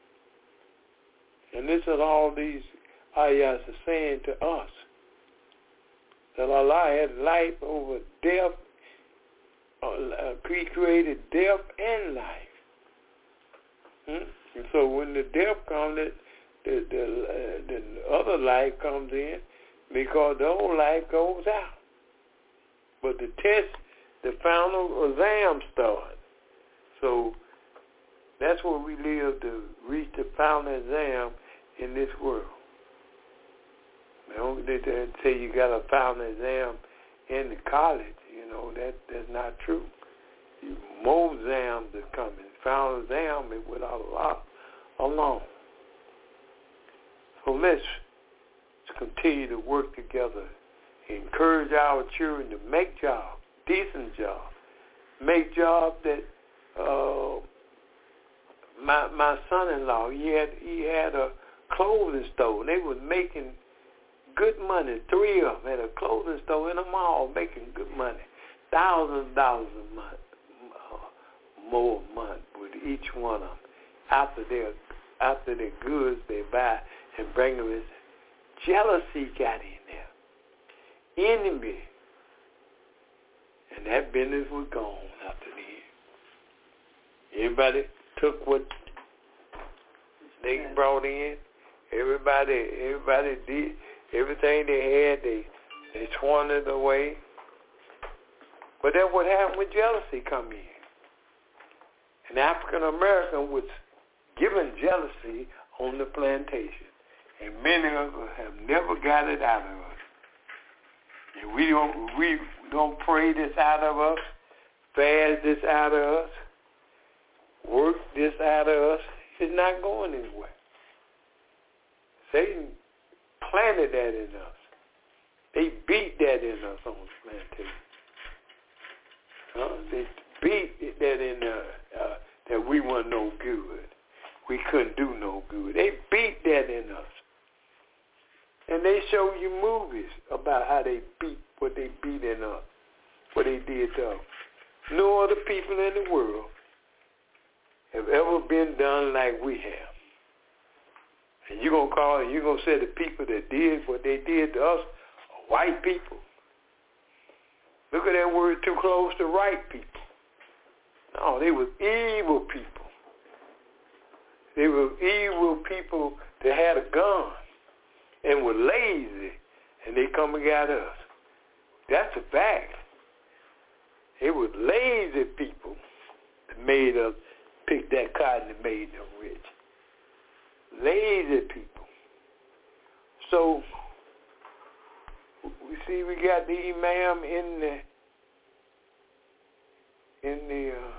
And this is all these ayahs are saying to us. That Allah had life over death, uh, He created death and life. Hmm? And so when the death comes, the, the, the, uh, the other life comes in, because the old life goes out. But the test, the final exam starts. So That's where we live to reach the final exam in this world. They don't they say you got a final exam in the college. You know, that that's not true. You, more exams are coming. Final exam is with Allah alone. So let's continue to work together. Encourage our children to make jobs, decent jobs. Make jobs that uh, my my son-in-law, he had he had a clothing store. They was making good money. Three of them had a clothing store in a mall making good money. Thousands of dollars a month, uh, more a month with each one of them. After their after their goods they buy and bring them in. Jealousy got in there. Enemy. And that business was gone after the end. Everybody took what they brought in. Everybody everybody did everything they had, they they sworn it away. But that's what happened when jealousy come in. An African American was given jealousy on the plantation. And many of us have never got it out of us. And we don't we don't pray this out of us, fast this out of us, work this out of us. It's not going anywhere. Satan planted that in us. They beat that in us on the plantation. Huh? They beat that in uh, uh, that we weren't no good. We couldn't do no good. They beat that in us. And they show you movies about how they beat, what they beat in us, what they did to us. No other people in the world have ever been done like we have. And you're going to call, you're going to say the people that did what they did to us are white people. Look at that word too close to right people. No, they were evil people. They were evil people that had a gun and were lazy, and they come and got us. That's a fact. It was lazy people that made us pick that cotton and made them rich. Lazy people. So we see we got the imam in the in the uh,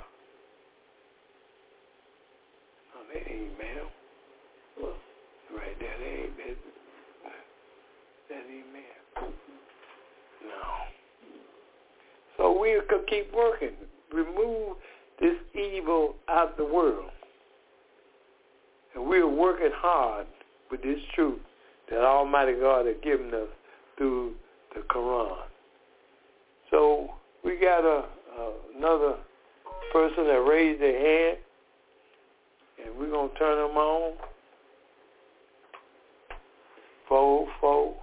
oh, that ain't imam. Well, right there, that ain't that. That imam. No. So we could keep working. Remove this evil out the world. And we are working hard with this truth that Almighty God has given us through the Quran. So we got a, uh, another person that raised their hand, and we're going to turn them on. Four, four.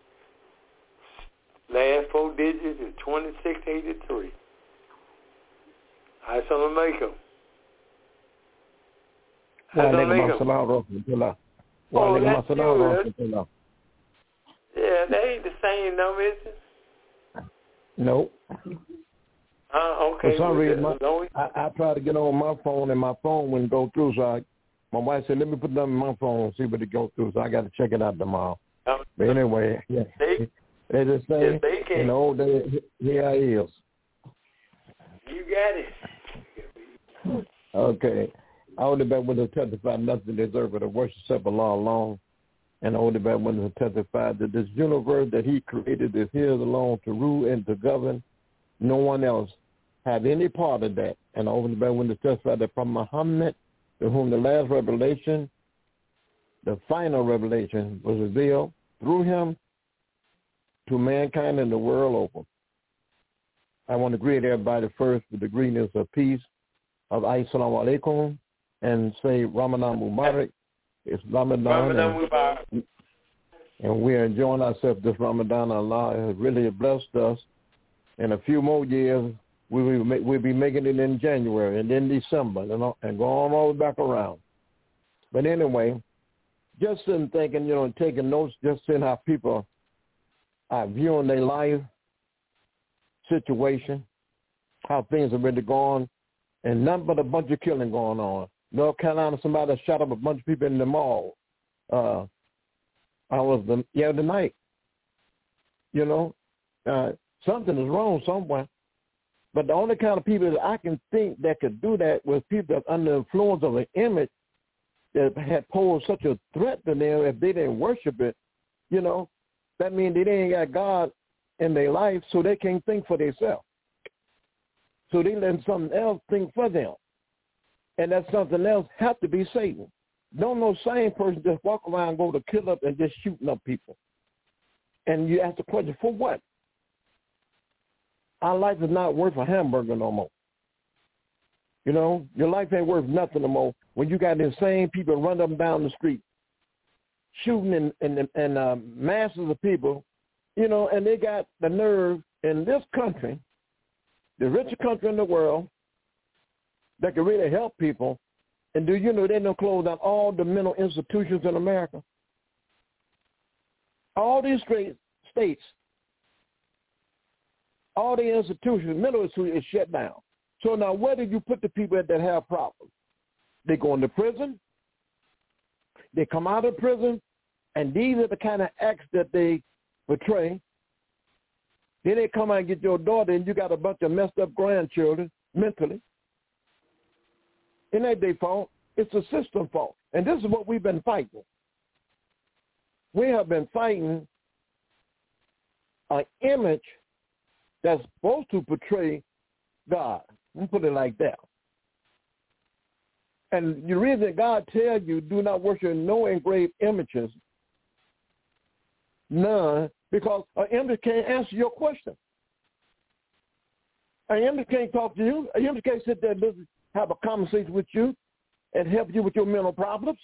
Last four digits is twenty-six eighty-three. Assalamu alaikum. Assalamu alaikum. Oh, that's you. Yeah, that ain't the same number, is it? Nope. Uh, okay. For some reason, my, I, I tried to get on my phone, and my phone wouldn't go through, so I, my wife said, let me put them in my phone and see what it goes through, so I got to check it out tomorrow. Um, but anyway, yeah. They, they just say, yes, in the old days, here I is. You got it. Okay. I only been with to testify nothing deserving to worship except Allah alone. And I only been with to testify that this universe that he created is his alone to rule and to govern. No one else have any part of that. And I only been with to testify that from Muhammad, to whom the last revelation, the final revelation, was revealed through him to mankind and the world over. I want to greet everybody first with the greetings of peace, of Assalamu alaikum, and say Ramadan Mubarak. It's Ramadan. Ramadan Mubarak. And, and we're enjoying ourselves this Ramadan. Allah has really blessed us. In a few more years, we will make, we'll be making it in January and then December and, and go on all the way back around. But anyway, just in thinking, you know, taking notes, just seeing how people are viewing their life situation, how things are really going, and nothing but a bunch of killing going on. North Carolina, somebody shot up a bunch of people in the mall. Uh, I was the yeah the night. You know, uh, something is wrong somewhere. But the only kind of people that I can think that could do that was people that under the influence of an image that had posed such a threat to them if they didn't worship it. You know, that means they didn't got God in their life, so they can't think for themselves. So they let something else think for them. And that something else has to be Satan. Don't no sane person just walk around and go to kill up and just shooting up people. And you ask the question, for what? Our life is not worth a hamburger no more. You know, your life ain't worth nothing no more when you got insane people run up and down the street, shooting in, in, in uh, masses of people, you know, and they got the nerve in this country, the richest country in the world, that can really help people. And do you know they don't close down all the mental institutions in America? All these straight states, all the institutions, mental institutions is shut down. So now where do you put the people that have problems? They go into prison. They come out of prison, and these are the kind of acts that they portray. Then they come out and get your daughter, and you got a bunch of messed up grandchildren mentally. It ain't their fault. It's a system fault. And this is what we've been fighting. We have been fighting an image that's supposed to portray God. Let me put it like that. And the reason God tells you do not worship no engraved images, none, because an image can't answer your question. An image can't talk to you. An image can't sit there and listen, have a conversation with you and help you with your mental problems.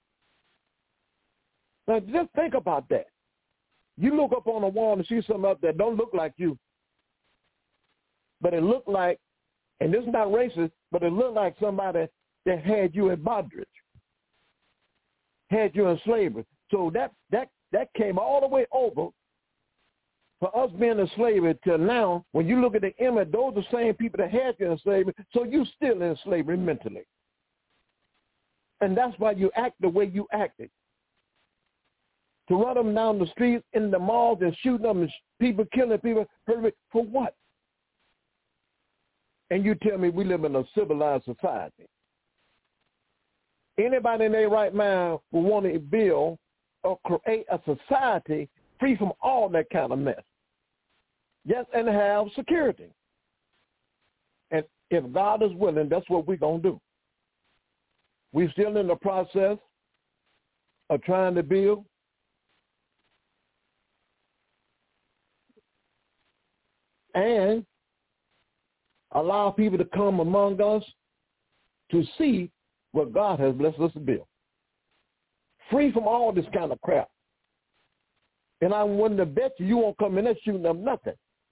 Now, just think about that. You look up on a wall and see something up that don't look like you, but it looked like, and this is not racist, but it looked like somebody that had you in bondage, had you in slavery. So that that that came all the way over for us being in slavery till now. When you look at the image, those are the same people that had you in slavery, so you still in slavery mentally. And that's why you act the way you acted. To run them down the streets, in the malls, and shoot them, and people killing people, for what? And you tell me we live in a civilized society. Anybody in their right mind will want to build or create a society free from all that kind of mess. Yes, and have security. And if God is willing, that's what we're going to do. We're still in the process of trying to build. And allow people to come among us to see what God has blessed us to build. Free from all this kind of crap. And I'm willing to bet you you won't come in there shooting up nothing.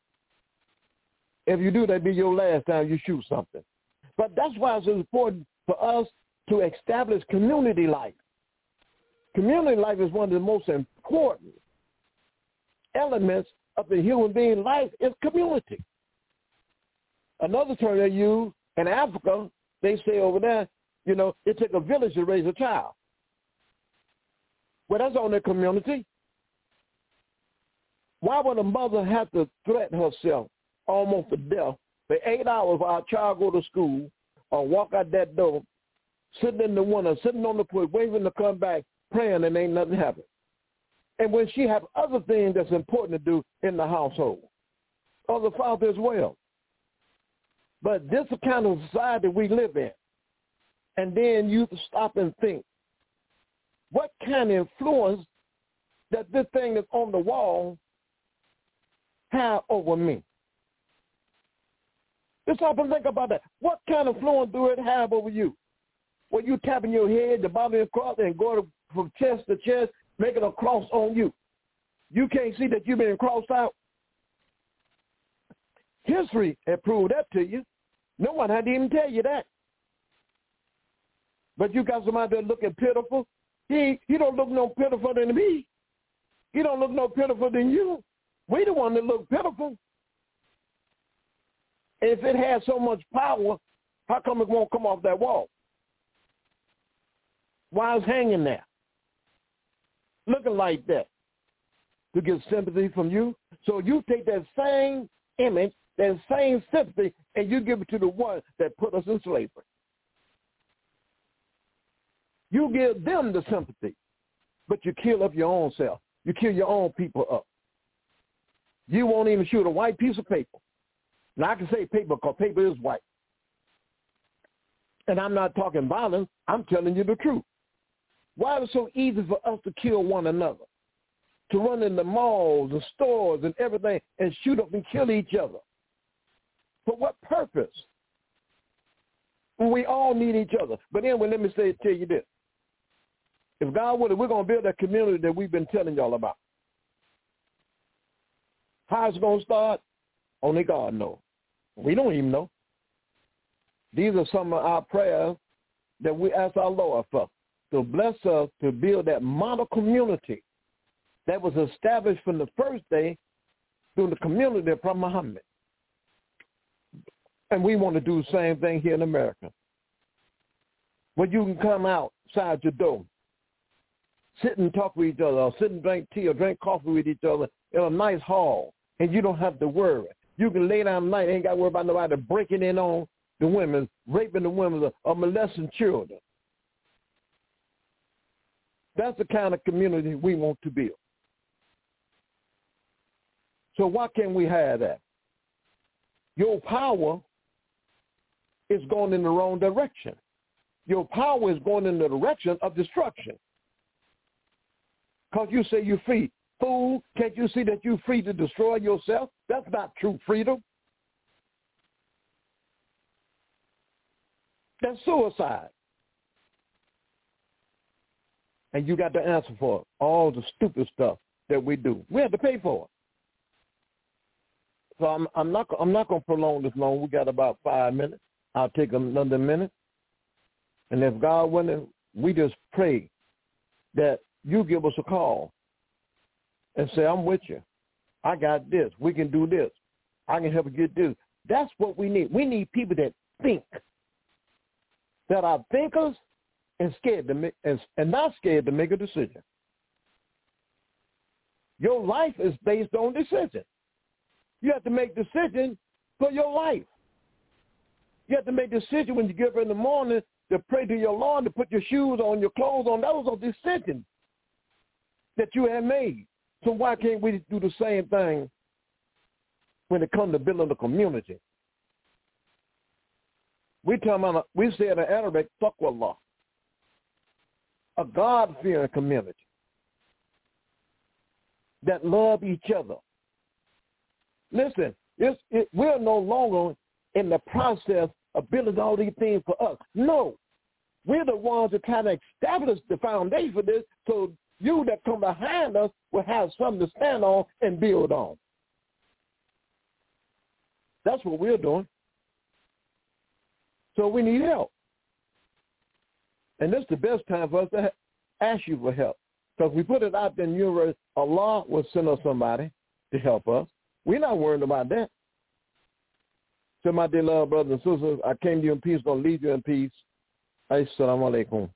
If you do, that'd be your last time you shoot something. But that's why it's important for us to establish community life. Community life is one of the most important elements of the human being life is community. Another term they use in Africa, they say over there, you know, it took a village to raise a child. Well, that's on their community. Why would a mother have to threaten herself almost to death for eight hours while a child go to school or walk out that door, sitting in the window, sitting on the porch, waiting to come back, praying, and ain't nothing happen? And when she have other things that's important to do in the household, or the father as well. But this is the kind of society we live in. And then you stop and think, what kind of influence that this thing that's on the wall have over me? Just stop and think about that. What kind of influence do it have over you? When you tapping your head, the bottom of your cross, and go from chest to chest, making a cross on you. You can't see that you've been crossed out. History had proved that to you. No one had to even tell you that. But you got somebody that looking pitiful. He he don't look no pitiful than me. He don't look no pitiful than you. We the one that look pitiful. If it has so much power, how come it won't come off that wall? while it's hanging there, looking like that, to get sympathy from you. So you take that same image, that same sympathy, and you give it to the one that put us in slavery. You give them the sympathy, but you kill up your own self. You kill your own people up. You won't even shoot a white piece of paper. Now, I can say paper because paper is white. And I'm not talking violence. I'm telling you the truth. Why is it so easy for us to kill one another? To run in the malls and stores and everything and shoot up and kill each other? For what purpose? We all need each other. But anyway, let me say, tell you this. If God willing, we're going to build that community that we've been telling y'all about. How it's going to start? Only God knows. We don't even know. These are some of our prayers that we ask our Lord for, to bless us to build that model community that was established from the first day through the community of Prophet Muhammad. And we want to do the same thing here in America. Where you can come outside your door, sit and talk with each other, or sit and drink tea or drink coffee with each other in a nice hall, and you don't have to worry. You can lay down at night, ain't got to worry about nobody breaking in on the women, raping the women, or molesting children. That's the kind of community we want to build. So why can't we have that? Your power is going in the wrong direction. Your power is going in the direction of destruction. Because you say you're free. Fool, can't you see that you're free to destroy yourself? That's not true freedom. That's suicide. And you got to answer for all the stupid stuff that we do. We have to pay for it. So I'm, I'm not I'm not going to prolong this long. We got about five minutes. I'll take another minute. And if God willing, we just pray that you give us a call and say, I'm with you. I got this. We can do this. I can help you get this. That's what we need. We need people that think, that are thinkers and scared to make, and, and not scared to make a decision. Your life is based on decision. You have to make decisions for your life. You have to make decisions when you get up in the morning to pray to your Lord, to put your shoes on, your clothes on. Those are decisions that you have made. So why can't we do the same thing when it comes to building a community? We talk about, we say in Arabic, taqwallah, a God-fearing community that love each other. Listen, it's, it, we're no longer in the process of building all these things for us. No, we're the ones that kind of establish the foundation for this, so you that come behind us will have something to stand on and build on. That's what we're doing. So we need help. And this is the best time for us to ask you for help. Because we put it out there in the universe, Allah will send us somebody to help us. We're not worried about that. So my dear love brothers and sisters, I came to you in peace, going to leave you in peace. Assalamu alaikum.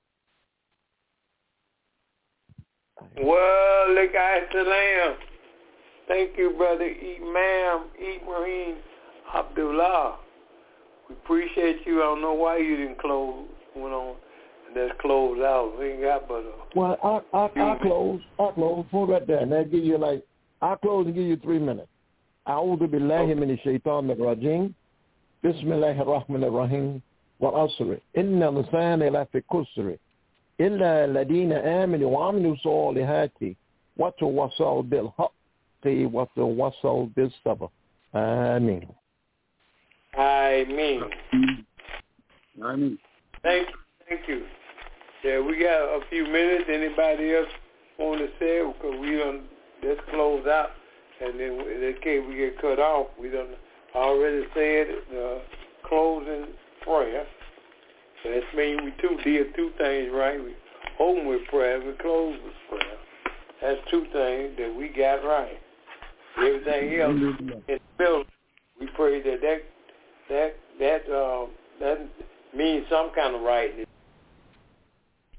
Well, look at the lamb. Thank you, brother Imam Ibrahim Abdullah. We appreciate you. I don't know why you didn't close. Went on and just close out. We ain't got but a... Well, I, I, I close. I close. Hold right there. And that give you like... I close and give you three minutes. A'udhu billahi minash shaitanir rajim. Bismillahir rahmanir rahim. Wal asri. Inna lisana lafi kusri. Illa ladina amanu wa aminu salihati. Wa tawasaw bil haqqi wa tawasaw bis sabr. Ameen. Ameen. Ameen. Thank you. Thank you. Yeah, we got a few minutes. Anybody else want to say it? Because we done just close out. And then in case we get cut off, we done already said the closing prayer. So that means we two did two things right. We open with prayer, we close with prayer. That's two things that we got right. Everything else in the building, we pray that that that that uh, that means some kind of right.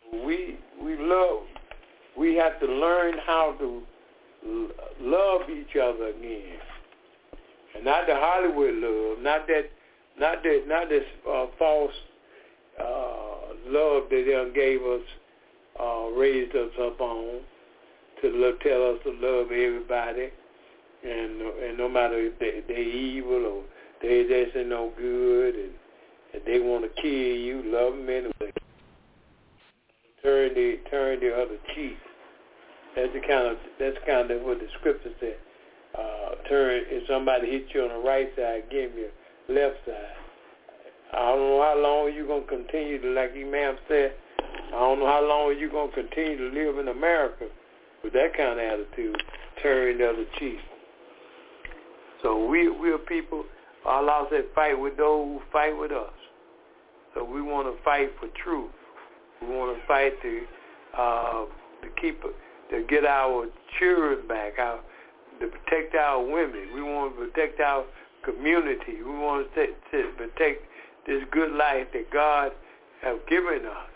We we love. We have to learn how to l- love each other again, and not the Hollywood love, not that, not that, not this uh, false uh, love that they gave us, uh, raised us up on to love, tell us to love everybody, and and no matter if they they evil or they just no good, and, and they want to kill you, love them anyway. Turn the turn the other cheek. That's the kind of that's kind of what the scripture said. Uh, turn if somebody hits you on the right side, give you left side. I don't know how long you're gonna continue to, like Imam said. I don't know how long you're gonna continue to live in America with that kind of attitude. Turn the other cheek. So we we're people. Allah said, fight with those who fight with us. So we want to fight for truth. We want to fight to uh, to keep to get our children back, our, to protect our women. We want to protect our community. We want to, to protect this good life that God has given us,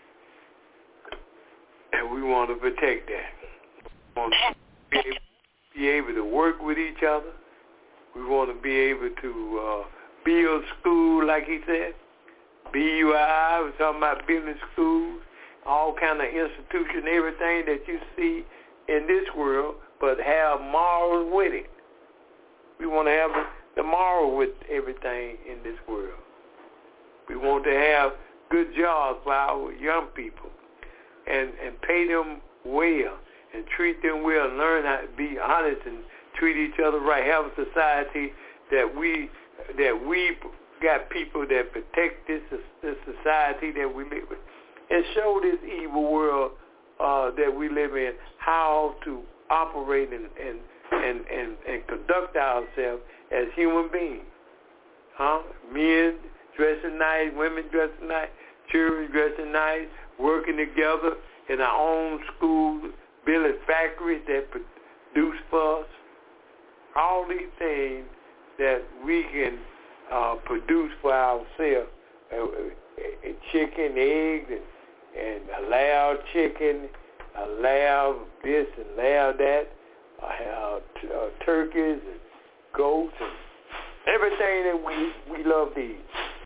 and we want to protect that. We want to be able, be able to work with each other. We want to be able to uh, build school, like he said. B U I, we're talking about building schools, all kind of institutions, everything that you see in this world, but have morals with it. We want to have the moral with everything in this world. We want to have good jobs for our young people and, and pay them well and treat them well and learn how to be honest and treat each other right. Have a society that we that we got people that protect this this society that we live in, and show this evil world uh, that we live in how to operate and and, and, and and conduct ourselves as human beings. Huh? Men dressing nice, women dressing nice, children dressing nice, working together in our own schools, building factories that produce for us. All these things that we can Uh, produce for ourselves, uh, uh, chicken, eggs, and, and allow chicken, allow this and allow that, uh, t- uh, turkeys and goats and everything that we, we love to eat.